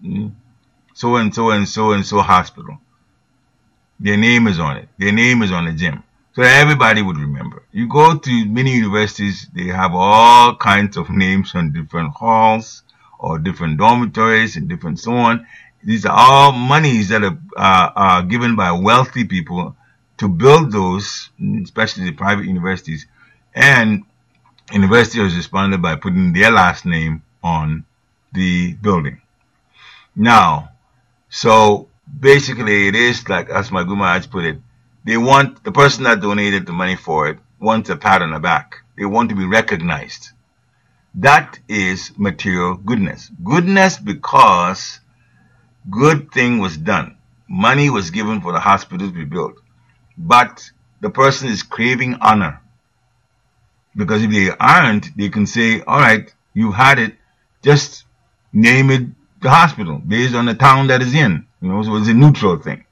So and so and so and so hospital. Their name is on it. Their name is on the gym. So that everybody would remember. You go to many universities, they have all kinds of names on different halls or different dormitories and different so on. These are all monies that are given by wealthy people to build those, especially the private universities. And university has responded by putting their last name on the building. Now, so basically it is like, as my Guru Maharaj put it, they want the person that donated the money for it wants a pat on the back. They want to be recognized. That is material goodness. Goodness because good thing was done. Money was given for the hospital to be built. But the person is craving honor. Because if they aren't, they can say, all right, you've had it, just name it the hospital based on the town that is in. So it's a neutral thing.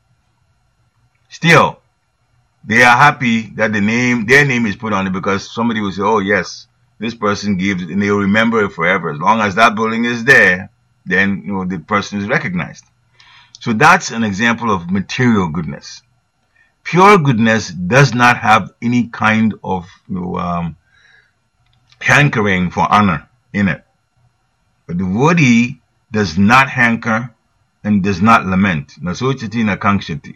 Still, they are happy that their name is put on it, because somebody will say, oh yes, this person gave it, and they'll remember it forever. As long as that building is there, then the person is recognized. So that's an example of material goodness. Pure goodness does not have any kind of hankering for honor in it. But the devotee does not hanker and does not lament. Nasochati na kankshati.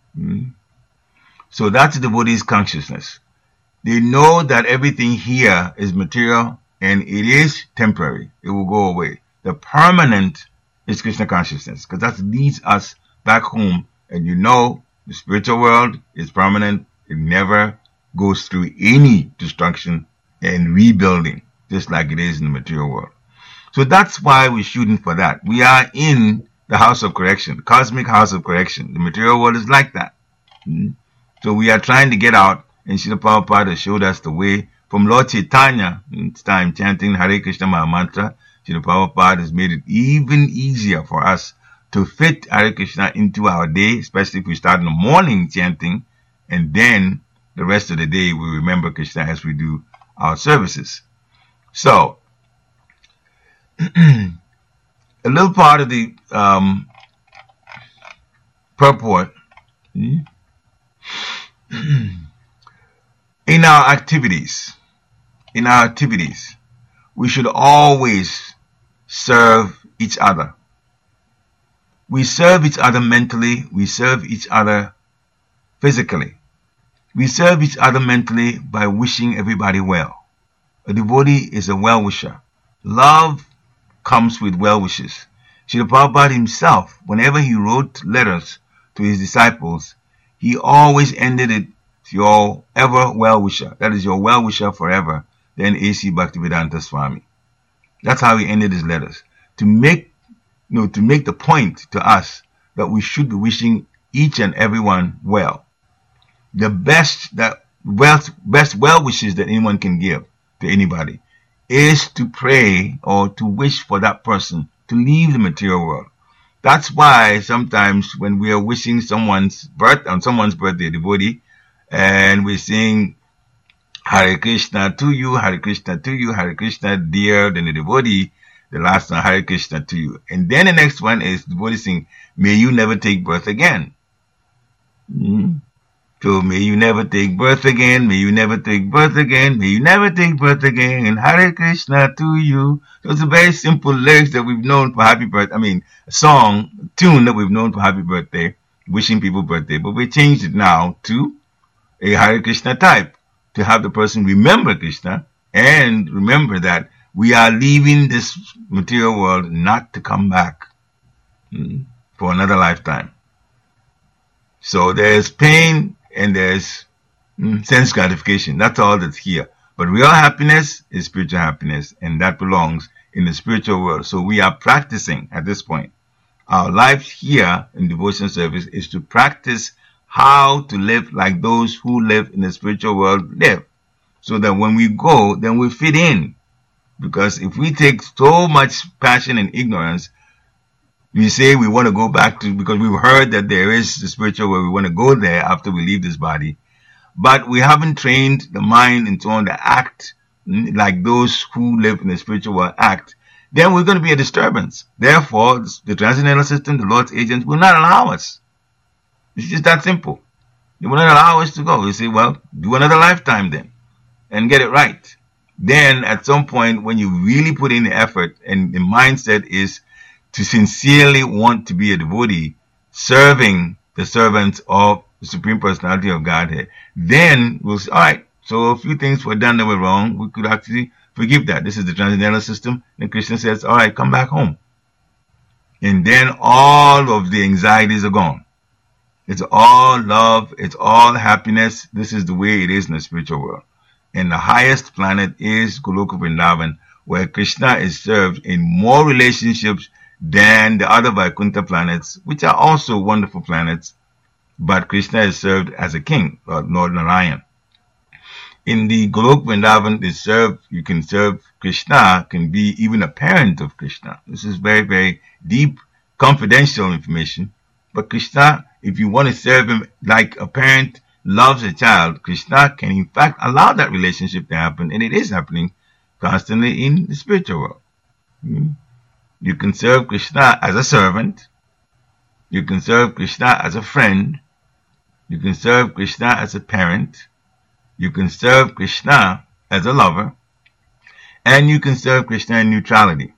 So that's the devotee's consciousness. They know that everything here is material and it is temporary. It will go away. The permanent is Krishna consciousness, because that leads us back home. And the spiritual world is permanent. It never goes through any destruction and rebuilding, just like it is in the material world. So that's why we're shooting for that. We are in the house of correction, the cosmic house of correction. The material world is like that. So we are trying to get out, and Srila Prabhupada showed us the way. From Lord Chaitanya, in time chanting Hare Krishna Maha Mantra, Srila Prabhupada has made it even easier for us to fit Hare Krishna into our day, especially if we start in the morning chanting, and then the rest of the day we remember Krishna as we do our services. So, a little part of the purport in our activities, we should always serve each other. We serve each other mentally. We serve each other physically. We serve each other mentally by wishing everybody well. A devotee is a well-wisher. Love comes with well-wishes. Srila Prabhupada himself, whenever he wrote letters to his disciples, he always ended it, your ever well-wisher. That is your well-wisher forever. Then A.C. Bhaktivedanta Swami. That's how he ended his letters. To make the point to us that we should be wishing each and everyone well. The best well wishes that anyone can give to anybody is to pray or to wish for that person to leave the material world. That's why sometimes when we are wishing on someone's birthday, devotee, and we sing Hare Krishna to you, Hare Krishna to you, Hare Krishna, dear, then the devotee, the last one, Hare Krishna to you. And then the next one is the devotee sing, may you never take birth again. So may you never take birth again, may you never take birth again, may you never take birth again, and Hare Krishna to you. So it's a very simple lyrics that we've known for happy birthday, a tune that we've known for happy birthday, wishing people birthday, but we changed it now to a Hare Krishna type, to have the person remember Krishna, and remember that we are leaving this material world not to come back for another lifetime. So there's pain, and there's sense gratification. That's all that's here. But real happiness is spiritual happiness, and that belongs in the spiritual world. So we are practicing at this point. Our life here in devotion service is to practice how to live like those who live in the spiritual world live. So that when we go, then we fit in. Because if we take so much passion and ignorance, we say we want to go back to, because we've heard that there is the spiritual where we want to go there after we leave this body. But we haven't trained the mind and so on to act like those who live in the spiritual world act. Then we're going to be a disturbance. Therefore, the transcendental system, the Lord's agents, will not allow us. It's just that simple. They will not allow us to go. We say, well, do another lifetime then and get it right. Then at some point, when you really put in the effort and the mindset is to sincerely want to be a devotee, serving the servants of the Supreme Personality of Godhead, then we'll say, all right, so a few things were done that were wrong. We could actually forgive that. This is the transcendental system. And Krishna says, all right, come back home. And then all of the anxieties are gone. It's all love. It's all happiness. This is the way it is in the spiritual world. And the highest planet is Goloka Vrindavan, where Krishna is served in more relationships than the other Vaikuntha planets, which are also wonderful planets, but Krishna is served as a king, Lord Narayan. In the Goloka Vrindavan, you can serve Krishna, can be even a parent of Krishna. This is very, very deep, confidential information. But Krishna, if you want to serve him like a parent loves a child, Krishna can in fact allow that relationship to happen, and it is happening constantly in the spiritual world. You can serve Krishna as a servant. You can serve Krishna as a friend. You can serve Krishna as a parent. You can serve Krishna as a lover. And you can serve Krishna in neutrality.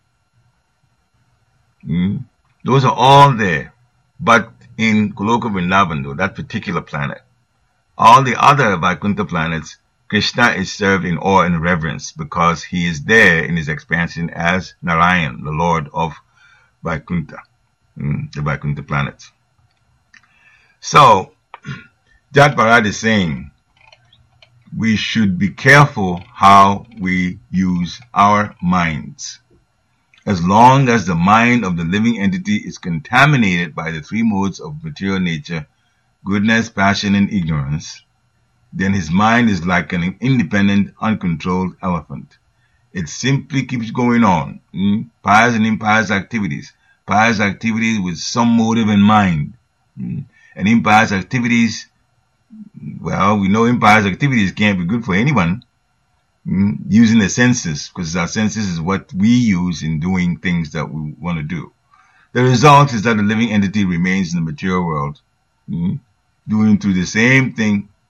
Those are all there. But in Goloka Vrindavan, though, that particular planet, all the other Vaikuntha planets, Krishna is served in awe and reverence because he is there in his expansion as Narayan, the Lord of Vaikuntha, the Vaikuntha planets. So, Jat Bharat is saying we should be careful how we use our minds. As long as the mind of the living entity is contaminated by the three modes of material nature, goodness, passion, and ignorance, then his mind is like an independent, uncontrolled elephant. It simply keeps going on. Pious and impious activities. Pious activities with some motive in mind. And impious activities, well, we know impious activities can't be good for anyone. Using the senses, because our senses is what we use in doing things that we want to do. The result is that the living entity remains in the material world, doing through the same thing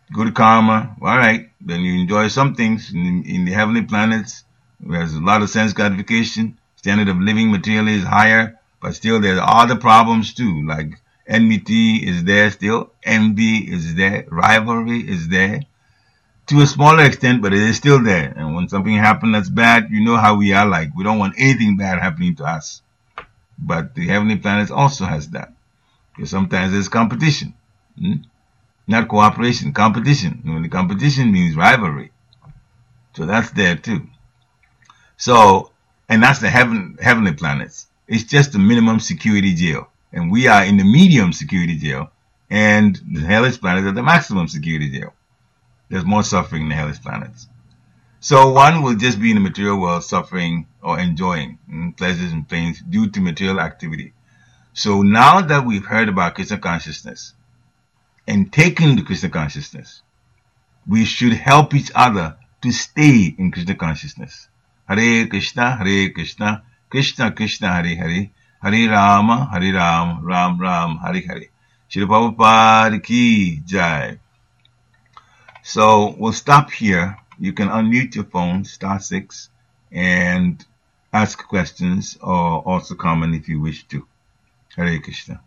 good karma. All right, then you enjoy some things in the heavenly planets. There's a lot of sense gratification. Standard of living materially is higher, but still there's other problems too, like enmity is there still, envy is there, rivalry is there, to a smaller extent, but it is still there. And when something happens that's bad, you know how we are like. We don't want anything bad happening to us. But the heavenly planets also has that. Because sometimes there's competition. Not cooperation, competition. When the competition means rivalry. So that's there too. So, and that's the heavenly planets. It's just the minimum security jail. And we are in the medium security jail. And the hellish planets are the maximum security jail. There's more suffering in the hellish planets. So one will just be in the material world suffering or enjoying pleasures and pains due to material activity. So now that we've heard about Krishna consciousness and taken the Krishna consciousness, we should help each other to stay in Krishna consciousness. Hare Krishna, Krishna Krishna, Hare Hare, Hare Rama, Ram Ram, Hare Hare. Srila Prabhupada ki jai. So we'll stop here. You can unmute your phone, *6, and ask questions or also comment if you wish to. Hare Krishna.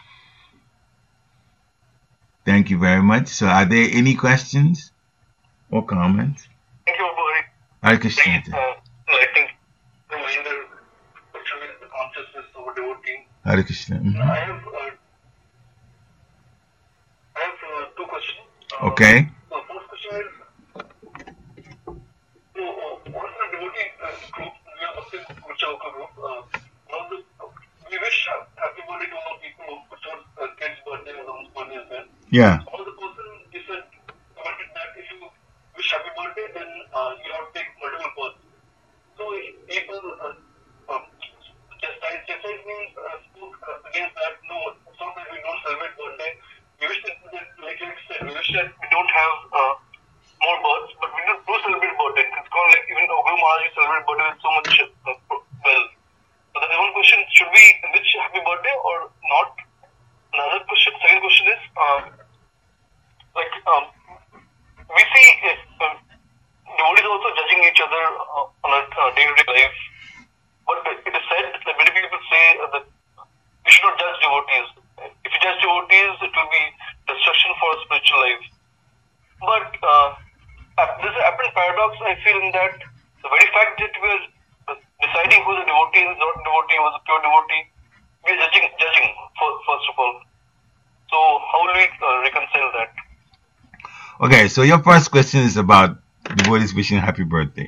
Thank you very much. So are there any questions or comments? Thank you, Bhari. Hare Krishna. I think reminder the consciousness of a devotee. Hare Krishna. I have two questions. Okay. The first question is, what is the devotee group? We are Bhakti Kuchauka group. We wish happy birthday to all people who chose kids' birthday or someone's birthday as well. Yeah. All the person you said commented that if you wish happy birthday, then you have to take multiple births. So if people chastise me, spoke against that, no, it's not that we don't celebrate birthday. We wish that, like you said, we wish that we don't have more births, but we do celebrate birthday. It's called like even Guru Maharaj celebrate birthday with so much well. So the one question, should we wish happy birthday or not? Another question, second question is, we see devotees also judging each other on a day-to-day life. But it is said that many people say that we should not judge devotees. If you judge devotees, it will be destruction for a spiritual life. But there's an apparent paradox, I feel, in that the very fact that we are deciding who the devotee is, not devotee, who is a pure devotee, we are judging first of all. So how will we reconcile that? Okay, so your first question is about devotees wishing happy birthday.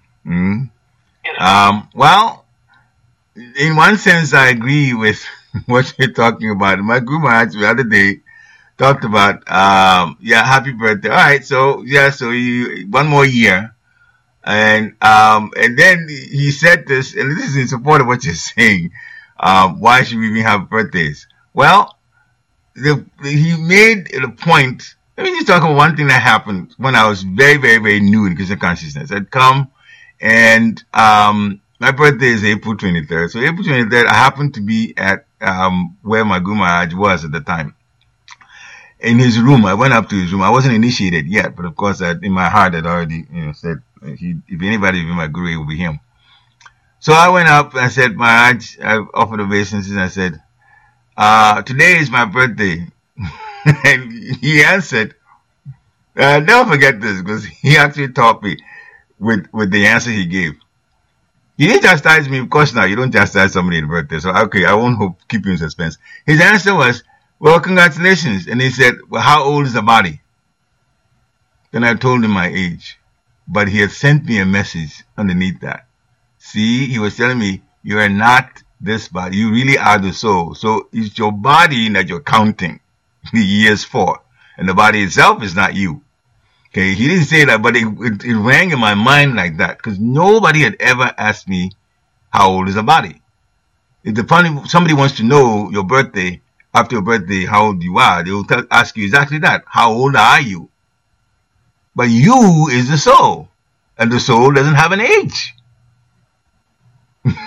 Yes. Well, in one sense, I agree with what you're talking about. My Guru Maharaj the other day talked about, happy birthday. All right, so you, one more year. And then he said this, and this is in support of what you're saying. Why should we even have birthdays? Well, he made it a point. Let me just talk about one thing that happened when I was very, very, very new in Krishna consciousness. I'd come and my birthday is April 23rd. So April 23rd, I happened to be at where my Guru Maharaj was at the time. In his room, I went up to his room. I wasn't initiated yet, but of course, in my heart, I'd already said, if anybody will be my Guru, it will be him. So I went up and I said, Maharaj, I offered obeisances and I said, today is my birthday. And he answered, never forget this, because he actually taught me with the answer he gave. He didn't chastise me, of course not. You don't chastise somebody on birthday. So, okay, I won't keep you in suspense. His answer was, well, congratulations. And he said, well, how old is the body? Then I told him my age. But he had sent me a message underneath that. See, he was telling me, you are not this body. You really are the soul. So it's your body that you're counting the years for. And the body itself is not you. Okay, he didn't say that, but it rang in my mind like that. Because nobody had ever asked me, how old is the body? If somebody wants to know your birthday, after your birthday, how old you are, they will ask you exactly that. How old are you? But you is the soul. And the soul doesn't have an age.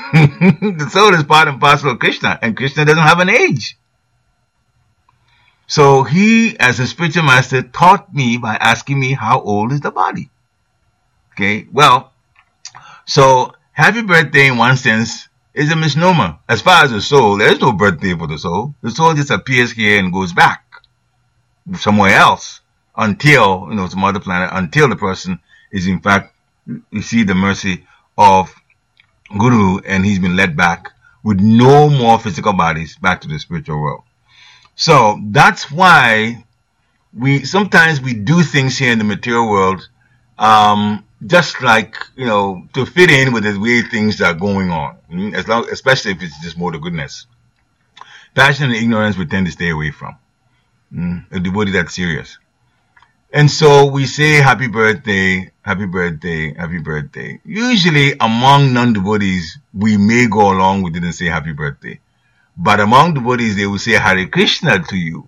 The soul is part and parcel of Krishna. And Krishna doesn't have an age. So he, as a spiritual master, taught me by asking me how old is the body. Okay, well, so happy birthday in one sense is a misnomer. As far as the soul, there's no birthday for the soul. The soul just appears here and goes back somewhere else until, some other planet, until the person is in fact receive the mercy of Guru and he's been led back with no more physical bodies back to the spiritual world. So that's why sometimes we do things here in the material world, just like, to fit in with the way things are going on, especially if it's just more the goodness. Passion and ignorance we tend to stay away from. A devotee that's serious. And so we say happy birthday, happy birthday, happy birthday. Usually among non-devotees, we may go along with it and say happy birthday. But among devotees, they will say Hare Krishna to you.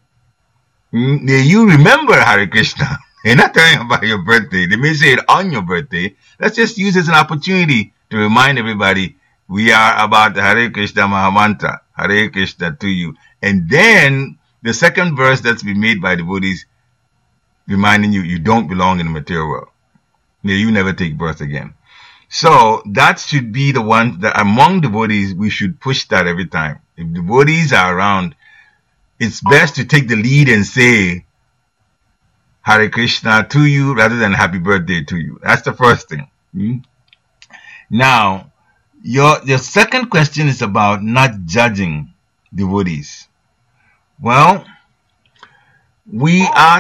You remember Hare Krishna. They're not talking about your birthday. They may say it on your birthday. Let's just use it as an opportunity to remind everybody we are about the Hare Krishna Mahamantra. Hare Krishna to you. And then the second verse that's been made by devotees reminding you don't belong in the material world. May you never take birth again. So that should be the one that among devotees we should push that every time. If devotees are around, it's best to take the lead and say Hare Krishna to you rather than happy birthday to you. That's the first thing. Now, your second question is about not judging devotees. Well, we are...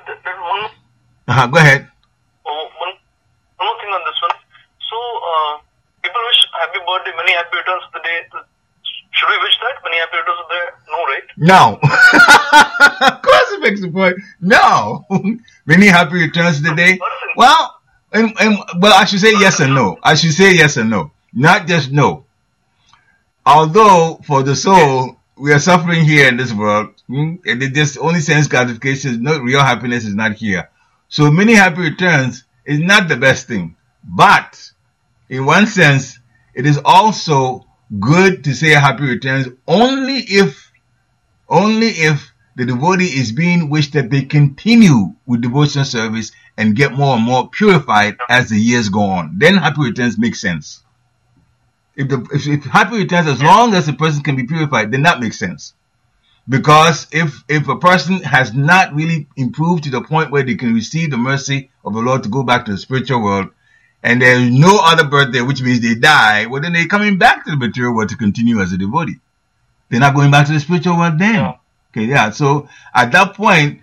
Go ahead. One more thing on this one. So, people wish happy birthday, many happy returns of the day. Should we wish that? Many happy returns of the day? No, right? No. Of course it makes the point. No. Many happy returns of the day. Well, well, I should say yes and no. I should say yes and no. Not just no. Although, for the soul, we are suffering here in this world. It just only sense gratification. No real happiness is not here. So many happy returns is not the best thing. But, in one sense, it is also good to say happy returns only if the devotee is being wished that they continue with devotional service and get more and more purified as the years go on. Then happy returns make sense. If happy returns, as long as the person can be purified, then that makes sense. Because if a person has not really improved to the point where they can receive the mercy of the Lord to go back to the spiritual world, and there is no other birth there, which means they die, well, then they're coming back to the material world to continue as a devotee. They're not going back to the spiritual world then. Yeah. Okay, yeah. So at that point,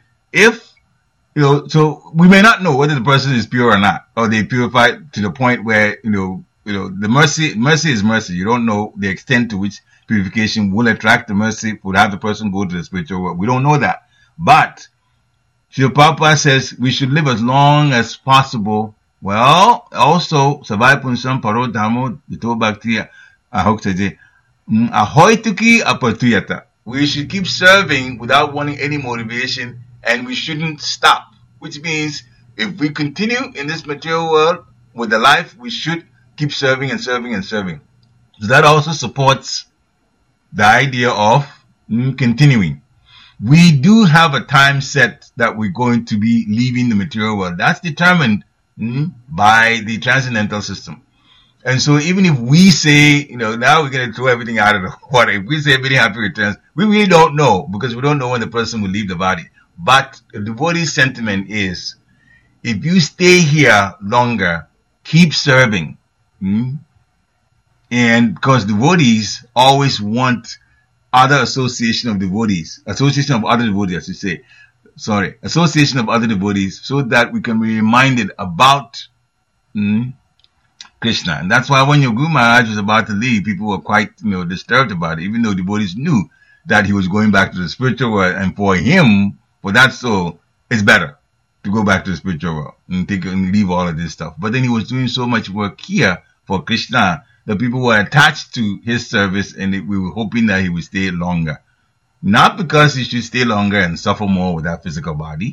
so we may not know whether the person is pure or not, or they purified to the point where, the mercy is mercy. You don't know the extent to which purification will attract the mercy, would have the person go to the spiritual world. We don't know that. But Srila Prabhupada says we should live as long as possible. Well, also, Savai Punsam Paro Dhammo Dito Bhakti Ahoktaje Ahoituki Apatuyata. We should keep serving without wanting any motivation, and we shouldn't stop. Which means if we continue in this material world with the life, we should keep serving and serving and serving. So that also supports the idea of continuing. We do have a time set that we're going to be leaving the material world. That's determined by the transcendental system. And so even if we say, now we're going to throw everything out of the water, if we say everything happy returns, we really don't know, because we don't know when the person will leave the body. But the devotee's sentiment is, if you stay here longer, keep serving. And because devotees always want other association of other devotees, association of other devotees, so that we can be reminded about Krishna. And that's why when your Guru Maharaj was about to leave, people were quite, disturbed about it, even though devotees knew that he was going back to the spiritual world, and for him, for that soul, it's better to go back to the spiritual world and leave all of this stuff. But then he was doing so much work here for Krishna, the people were attached to his service, and we were hoping that he would stay longer. Not because he should stay longer and suffer more with that physical body,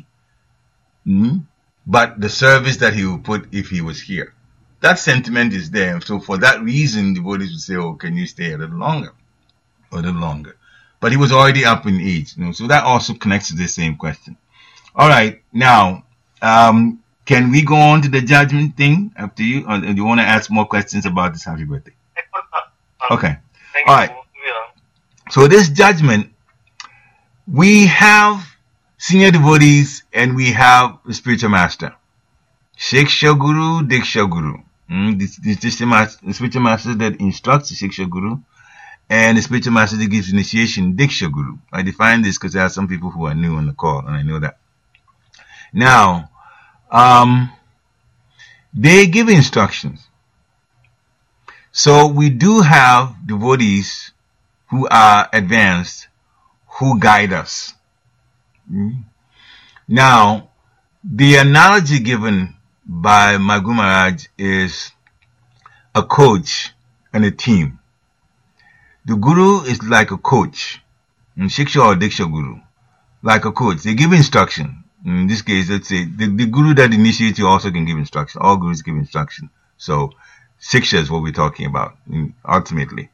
but the service that he would put if he was here. That sentiment is there. So for that reason, devotees would say, oh, can you stay a little longer? but he was already up in age. So that also connects to the same question. All right, now, can we go on to the judgment thing after you? Or do you want to ask more questions about this happy birthday? Okay. All right. So this judgment, we have senior devotees and we have the spiritual master. Shiksha Guru, Diksha Guru. The spiritual master that instructs the Shiksha Guru, and the spiritual master that gives initiation, Diksha Guru. I define this because there are some people who are new on the call, and I know that. Now, they give instructions. So we do have devotees who are advanced, who guide us. Now, the analogy given by my Guru Maharaj is a coach and a team. The Guru is like a coach, Shiksha or Diksha Guru, like a coach. They give instruction. In this case, let's say the Guru that initiates you also can give instruction. All Gurus give instruction. So, Shiksha is what we're talking about, ultimately.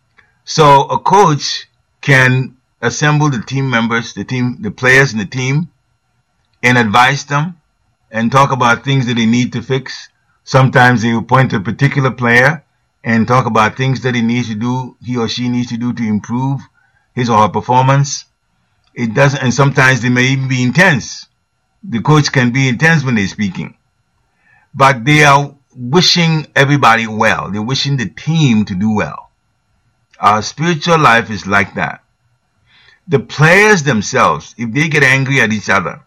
So, a coach can assemble the team members, the players in the team, and advise them and talk about things that they need to fix. Sometimes they will point to a particular player and talk about things that he or she needs to do to improve his or her performance. It doesn't, and sometimes they may even be intense. The coach can be intense when they're speaking. But they are wishing everybody well. They're wishing the team to do well. Our spiritual life is like that. The players themselves, if they get angry at each other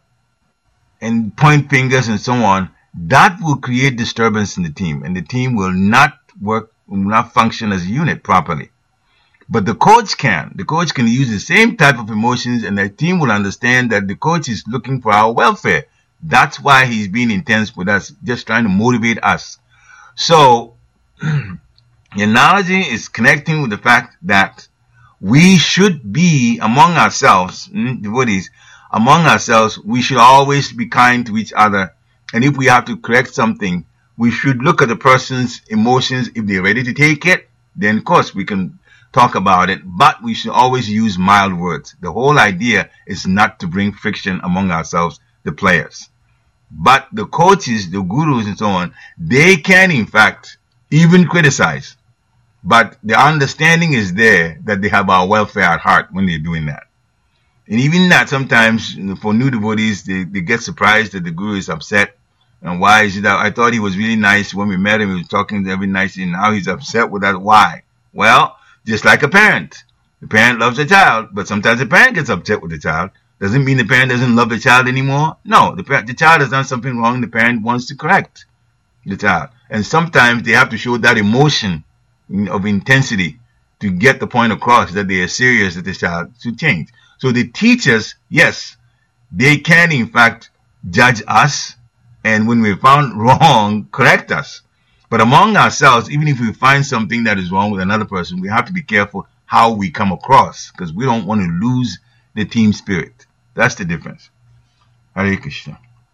and point fingers and so on, that will create disturbance in the team, and the team will not function as a unit properly. But the coach can. The coach can use the same type of emotions, and the team will understand that the coach is looking for our welfare. That's why he's being intense with us, just trying to motivate us. So, the analogy is connecting with the fact that we should be among ourselves, devotees, among ourselves, we should always be kind to each other. And if we have to correct something, we should look at the person's emotions. If they're ready to take it, then of course we can talk about it, but we should always use mild words. The whole idea is not to bring friction among ourselves, the players. But the coaches, the gurus and so on, they can in fact even criticize. But the understanding is there that they have our welfare at heart when they're doing that. And even that, sometimes for new devotees, they get surprised that the guru is upset. And why is it that I thought he was really nice when we met him, he was talking to every nicely, and now he's upset with that. Why? Well, just like a parent. The parent loves the child, but sometimes the parent gets upset with the child. Doesn't mean the parent doesn't love the child anymore. No, the child has done something wrong, the parent wants to correct the child. And sometimes they have to show that emotion of intensity to get the point across that they are serious that the child should change. So the teachers, yes, they can in fact judge us, and when we're found wrong, correct us. But among ourselves, even if we find something that is wrong with another person, we have to be careful how we come across, because we don't want to lose the team spirit. That's the difference. Hare Krishna.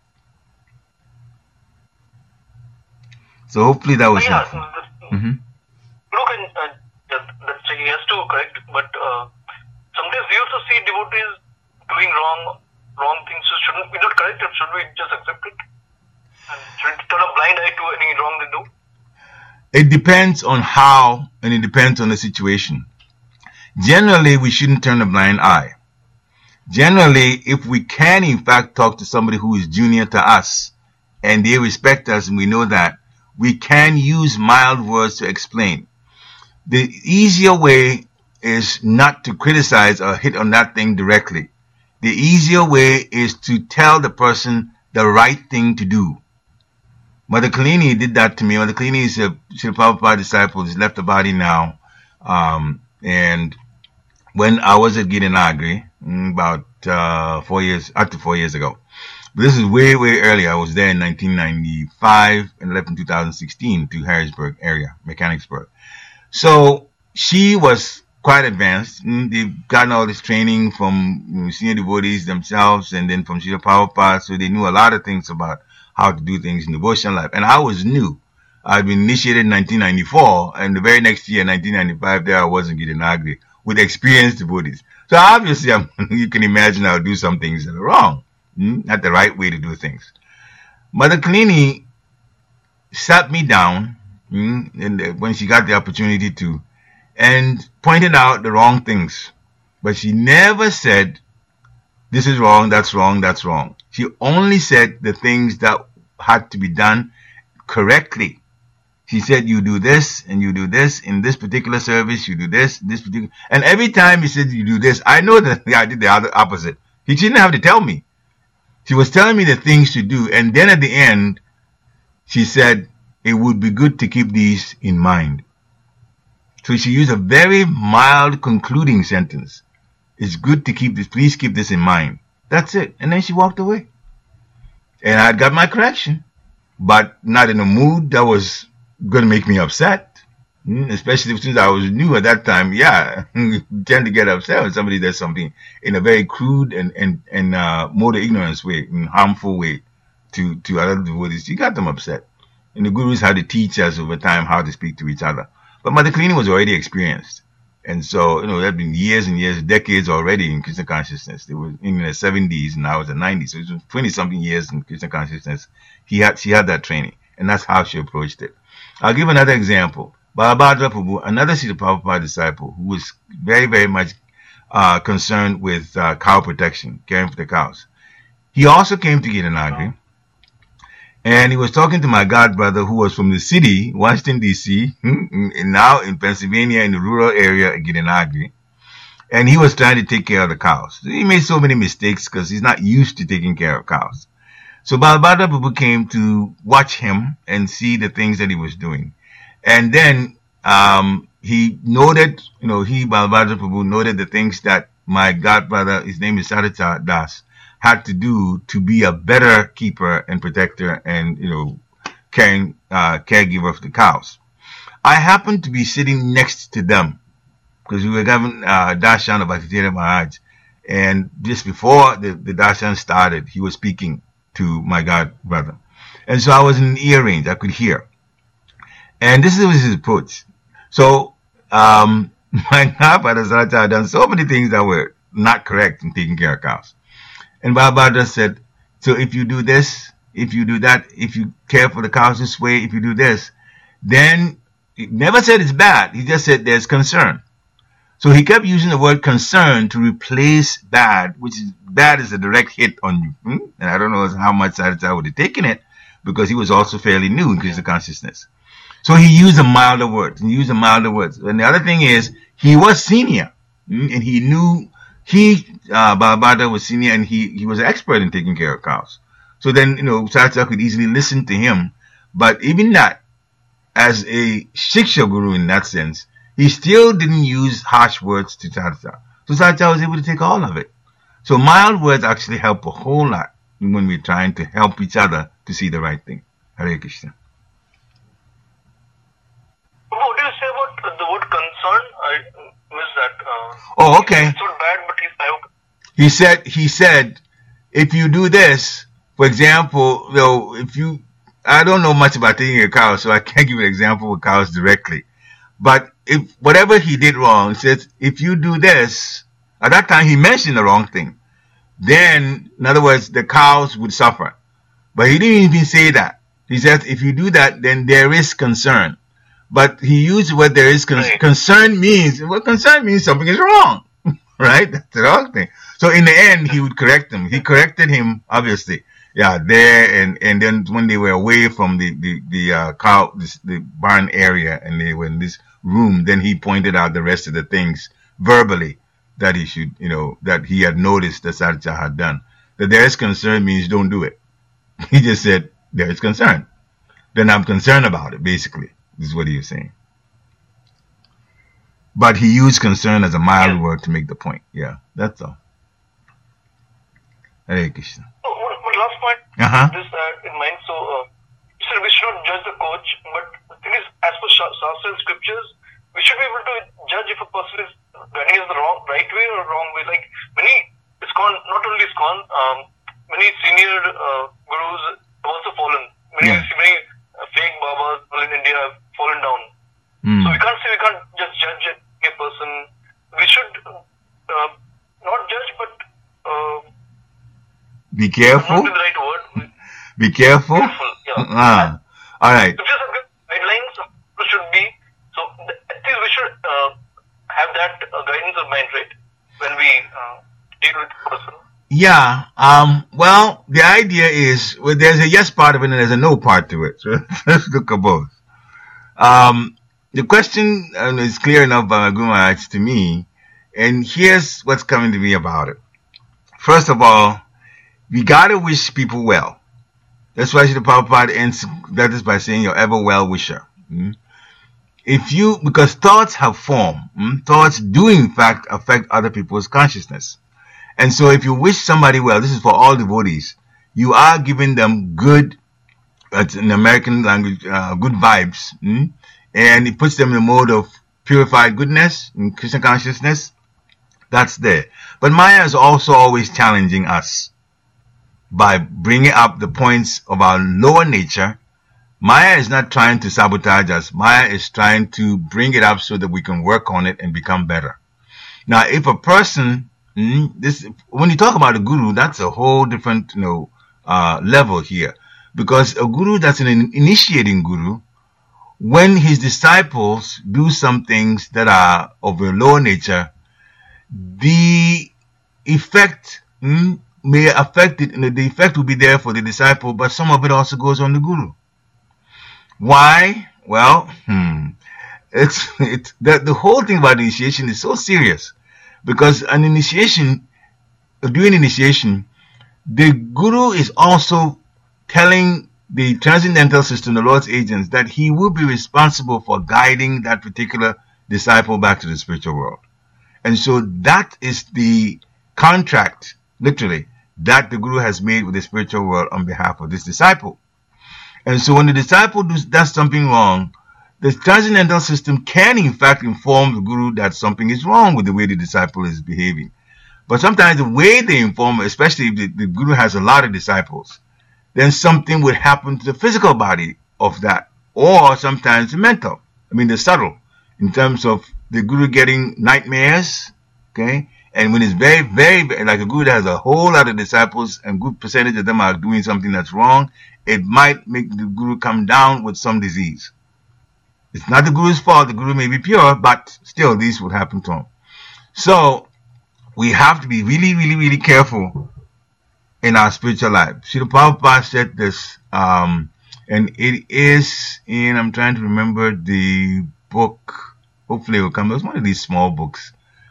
So hopefully that was helpful. Look, he has to correct, but sometimes we also see devotees doing wrong things. So shouldn't we not correct it? Should we just accept it? And should we turn a blind eye to any wrong they do? It depends on how, and it depends on the situation. Generally, we shouldn't turn a blind eye. Generally, if we can in fact talk to somebody who is junior to us, and they respect us, and we know that, we can use mild words to explain. The easier way is not to criticize or hit on that thing directly. The easier way is to tell the person the right thing to do. Mother Kalini did that to me. Mother Kalini is a Srila Prabhupada disciple. He's left the body now. And when I was at Girinagri, about 4 years ago. But this is way earlier. I was there in 1995 and left in 2016 to Harrisburg area, Mechanicsburg. So she was quite advanced. They've gotten all this training from senior devotees themselves and then from Srila Prabhupada. So they knew a lot of things about how to do things in devotional life. And I was new. I'd been initiated in 1994, and the very next year, 1995, there I was in Girinagri, with experienced devotees. So obviously, you can imagine I'll do some things that are wrong, not the right way to do things. Mother Kalini sat me down when she got the opportunity to, and pointed out the wrong things. But she never said, this is wrong, that's wrong, that's wrong. She only said the things that had to be done correctly. She said, you do this and you do this in this particular service, you do this particular, and every time he said you do this, I know that I did the other opposite. She didn't have to tell me. She was telling me the things to do, and then at the end, she said, it would be good to keep these in mind. So she used a very mild concluding sentence. It's good to keep this, please keep this in mind. That's it. And then she walked away. And I got my correction, but not in a mood that was going to make me upset. Especially since I was new at that time. Yeah, you tend to get upset when somebody does something in a very crude and mode of ignorance way, in harmful way to other devotees. You got them upset. And the gurus had to teach us over time how to speak to each other. But Mother Kalini was already experienced. And so, there had been years and years, decades already in Krishna consciousness. They were in the 70s and I was the 90s. So it was 20-something years in Krishna consciousness. She had that training. And that's how she approached it. I'll give another example. Balabhadra Prabhu, another Srila Prabhupada disciple who was very, very much concerned with cow protection, caring for the cows. He also came to Girinagri. And he was talking to my godbrother who was from the city, Washington, D.C., and now in Pennsylvania in the rural area of Girinagri. And he was trying to take care of the cows. He made so many mistakes because he's not used to taking care of cows. So Balabhadra Prabhu came to watch him and see the things that he was doing. And then he noted, Balabhadra Prabhu noted the things that my godbrother, his name is Sarita Das, had to do to be a better keeper and protector and, caregiver of the cows. I happened to be sitting next to them because we were having darshan of Bhaktisiddhanta Maharaj. And just before the darshan started, he was speaking to my godbrother. And so I was in ear range. I could hear. And this was his approach. So my godbrother Sarita had done so many things that were not correct in taking care of cows. And Balabhadra said, so if you do this, if you do that, if you care for the cows this way, if you do this, then he never said it's bad. He just said there's concern. So he kept using the word concern to replace bad, which is bad is a direct hit on you. And I don't know how much Sarita would have taken it because he was also fairly new in Krishna consciousness. So he used a milder word. And the other thing is he was senior and he knew Balabhadra was senior and he was an expert in taking care of cows. So then, Sarita could easily listen to him. But even that, as a Shiksha guru in that sense, he still didn't use harsh words to Sarita. So Sarita was able to take all of it. So mild words actually help a whole lot when we're trying to help each other to see the right thing. Hare Krishna. What do you say about the word concern? I missed that. Oh, okay. It's not bad, but I hope. He said, if you do this, for example, I don't know much about taking a cow, so I can't give an example with cows directly. But if whatever he did wrong, he says, if you do this, at that time he mentioned the wrong thing. Then, in other words, the cows would suffer. But he didn't even say that. He said, if you do that, then there is concern. But he used what there is concern means. Well, concern means something is wrong, right? That's the wrong thing. So in the end, he would correct him. He corrected him, obviously. Yeah, there and then when they were away from the barn area and they were in this room, then he pointed out the rest of the things verbally that he should, that he had noticed that Sarita had done. That there is concern means don't do it. He just said there is concern. Then I'm concerned about it, basically. This is what he was saying. But he used concern as a mild word to make the point. Yeah, that's all. Hare Krishna. One last point. This in mind. So, sir, we should not judge the coach, but the thing is, as per Shastra and scriptures, we should be able to judge if a person is running is the right way or wrong way. Like many ISKCON, not only ISKCON, many senior gurus have also fallen. Many fake Babas in India have fallen down. So we can't just judge a person. We should Be careful. Not the right word. Be careful. Careful, yeah. All right. If there's some guidelines, should be so. At least we should have that guidance in mind, right? When we deal with the person. Yeah. Well, the idea is, well, there's a yes part of it and there's a no part to it. So let's look at both. The question is clear enough by Guru Maharaj to me, and here's what's coming to me about it. First of all, we gotta wish people well. That's why the Prabhupada ends that is by saying you're ever well wisher. Because thoughts have form, thoughts do in fact affect other people's consciousness. And so if you wish somebody well, this is for all devotees, you are giving them good, in American language, good vibes, and it puts them in the mode of purified goodness, in Krishna consciousness. That's there. But Maya is also always challenging us by bringing up the points of our lower nature. Maya is not trying to sabotage us. Maya is trying to bring it up so that we can work on it and become better. Now, if a person, when you talk about a guru, that's a whole different, level here. Because a guru that's an initiating guru, when his disciples do some things that are of a lower nature, the effect may affect it, and the effect will be there for the disciple, but some of it also goes on the guru. Why? Well, the whole thing about initiation is so serious, because an initiation, during initiation, the guru is also telling the transcendental system, the Lord's agents, that he will be responsible for guiding that particular disciple back to the spiritual world. And so that is the contract, literally, that the guru has made with the spiritual world on behalf of this disciple. And so when the disciple does something wrong, the transcendental system can in fact inform the guru that something is wrong with the way the disciple is behaving. But sometimes the way they inform, especially if the guru has a lot of disciples, then something would happen to the physical body of that, or sometimes the mental. The subtle, in terms of the guru getting nightmares, okay? And when it's very, very, like a guru that has a whole lot of disciples and good percentage of them are doing something that's wrong, it might make the guru come down with some disease. It's not the guru's fault. The guru may be pure, but still these would happen to him. So we have to be really, really, really careful in our spiritual life. Srila Prabhupada said this, and it is in, I'm trying to remember the book, hopefully it will come, it's one of these small books.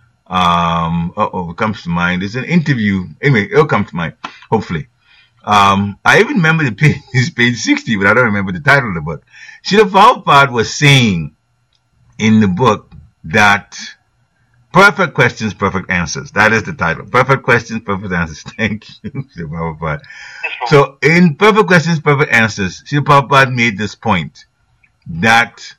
It comes to mind. It's an interview. Anyway, it'll come to mind, hopefully. I even remember the page, it's page 60, but I don't remember the title of the book. Srila Prabhupada was saying in the book that perfect questions, perfect answers. That is the title. Perfect questions, perfect answers. Thank you, Srila Prabhupada. So in perfect questions, perfect answers, Srila Prabhupada made this point that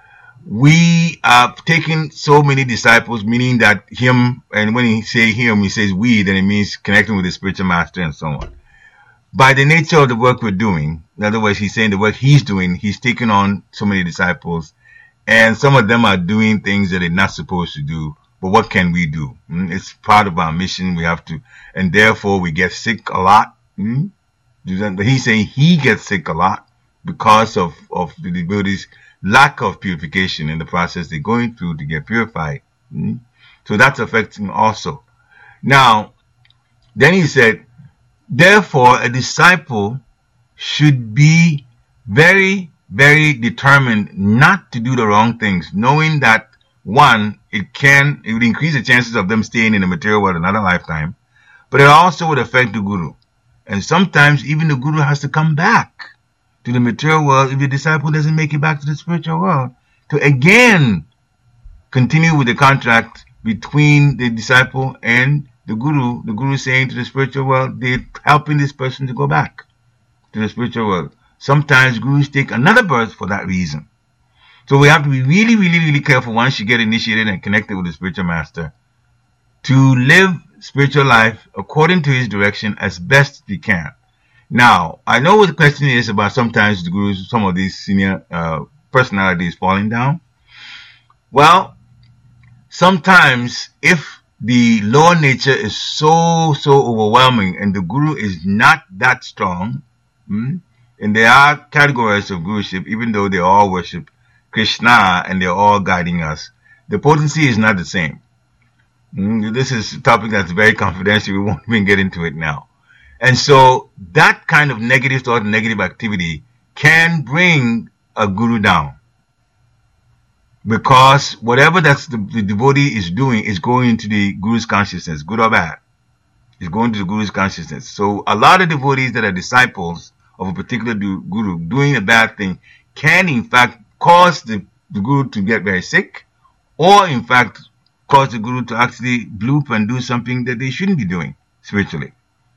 we are taking so many disciples, meaning that him, and when he say him, he says we, then it means connecting with the spiritual master and so on. By the nature of the work we're doing, in other words, he's saying the work he's doing, he's taking on so many disciples, and some of them are doing things that they're not supposed to do. But what can we do? It's part of our mission. We have to, and therefore we get sick a lot. But he's saying he gets sick a lot because of the devotees' lack of purification in the process they're going through to get purified. So that's affecting also. Now, then he said, therefore, a disciple should be very, very determined not to do the wrong things, knowing that, one, it would increase the chances of them staying in the material world another lifetime, but it also would affect the guru. And sometimes even the guru has to come back to the material world if the disciple doesn't make it back to the spiritual world, to again continue with the contract between the disciple and the guru saying to the spiritual world, they're helping this person to go back to the spiritual world. Sometimes gurus take another birth for that reason. So we have to be really, really, really careful once you get initiated and connected with the spiritual master to live spiritual life according to his direction as best we can. Now, I know what the question is about sometimes the gurus, some of these senior personalities falling down. Well, sometimes if the lower nature is so overwhelming and the guru is not that strong, and there are categories of guruship, even though they all worship Krishna and they're all guiding us, the potency is not the same. This is a topic that's very confidential. We won't even get into it now. And so that kind of negative thought, negative activity can bring a guru down. Because whatever that's the devotee is doing is going into the guru's consciousness, good or bad. It's going to the guru's consciousness. So a lot of devotees that are disciples of a particular guru doing a bad thing can in fact cause the guru to get very sick, or in fact cause the guru to actually bloop and do something that they shouldn't be doing spiritually.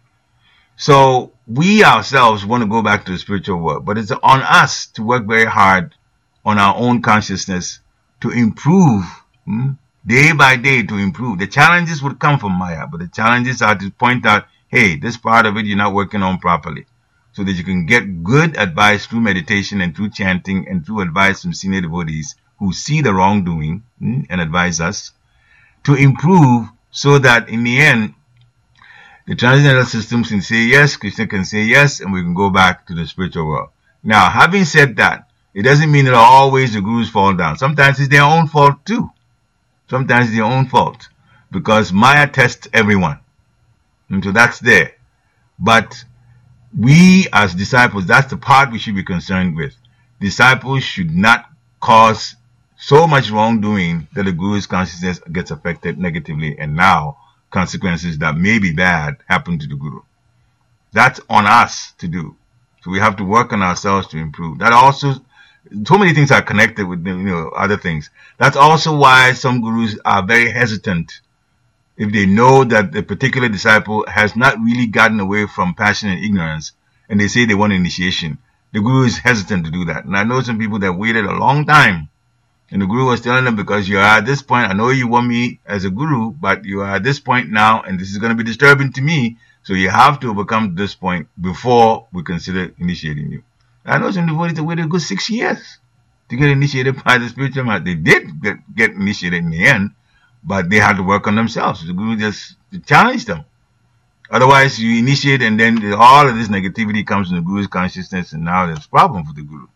So we ourselves want to go back to the spiritual world, but it's on us to work very hard on our own consciousness to improve, day by day to improve. The challenges would come from Maya, but the challenges are to point out, hey, this part of it you're not working on properly, so that you can get good advice through meditation and through chanting and through advice from senior devotees who see the wrongdoing and advise us to improve, so that in the end, the transcendental systems can say yes, Krishna can say yes, and we can go back to the spiritual world. Now, having said that, it doesn't mean that always the gurus fall down. Sometimes it's their own fault too. Sometimes it's their own fault, because Maya tests everyone. And so that's there. But we as disciples, that's the part we should be concerned with. Disciples should not cause so much wrongdoing that the guru's consciousness gets affected negatively, and now consequences that may be bad happen to the guru. That's on us to do. So we have to work on ourselves to improve. That also, so many things are connected with other things. That's also why some gurus are very hesitant if they know that the particular disciple has not really gotten away from passion and ignorance, and they say they want initiation. The guru is hesitant to do that. And I know some people that waited a long time, and the guru was telling them, because you are at this point, I know you want me as a guru, but you are at this point now, and this is going to be disturbing to me, so you have to overcome this point before we consider initiating you. I know some devotees that waited a good 6 years to get initiated by the spiritual master. They did get initiated in the end, but they had to work on themselves. The guru just challenged them. Otherwise, you initiate and then all of this negativity comes in the guru's consciousness, and now there's a problem for the guru.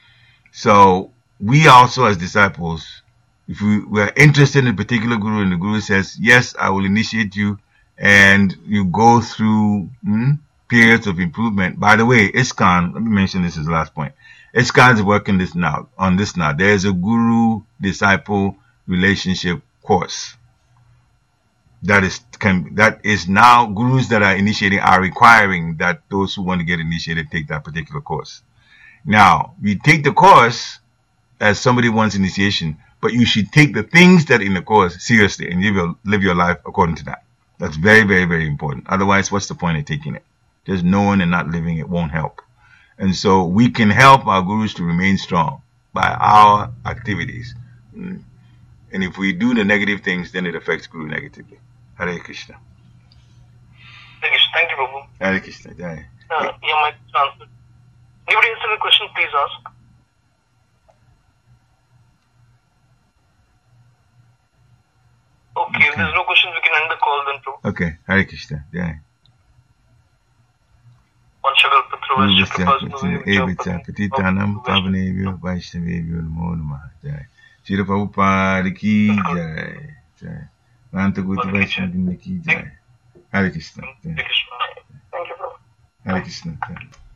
So we also as disciples, if we are interested in a particular guru and the guru says, yes, I will initiate you, and you go through periods of improvement. By the way, ISKCON, let me mention this as the last point. ISKCON is working on this now. There's a guru-disciple relationship course. That is now, gurus that are initiating are requiring that those who want to get initiated take that particular course. Now, you take the course as somebody wants initiation, but you should take the things that in the course seriously and live your life according to that. That's very, very, very important. Otherwise, what's the point of taking it? Just knowing and not living it won't help. And so we can help our gurus to remain strong by our activities. And if we do the negative things, then it affects guru negatively. Hare Krishna. Thank you, Prabhu. Hare Krishna. Jai. Yeah, my answer. Anybody has any question, please ask. Okay, if there's no questions, we can end the call then, Prabhu. Okay, Hare Krishna. Jai. Patitanam Pavanevyo Vaishnavevyo Namo Namaha. Jai. Srila Prabhupada ki jai. Jai. Nanta Gautam Vaishnava ki jai. Hare Krishna. Thank you, Prabhu. Hare Krishna.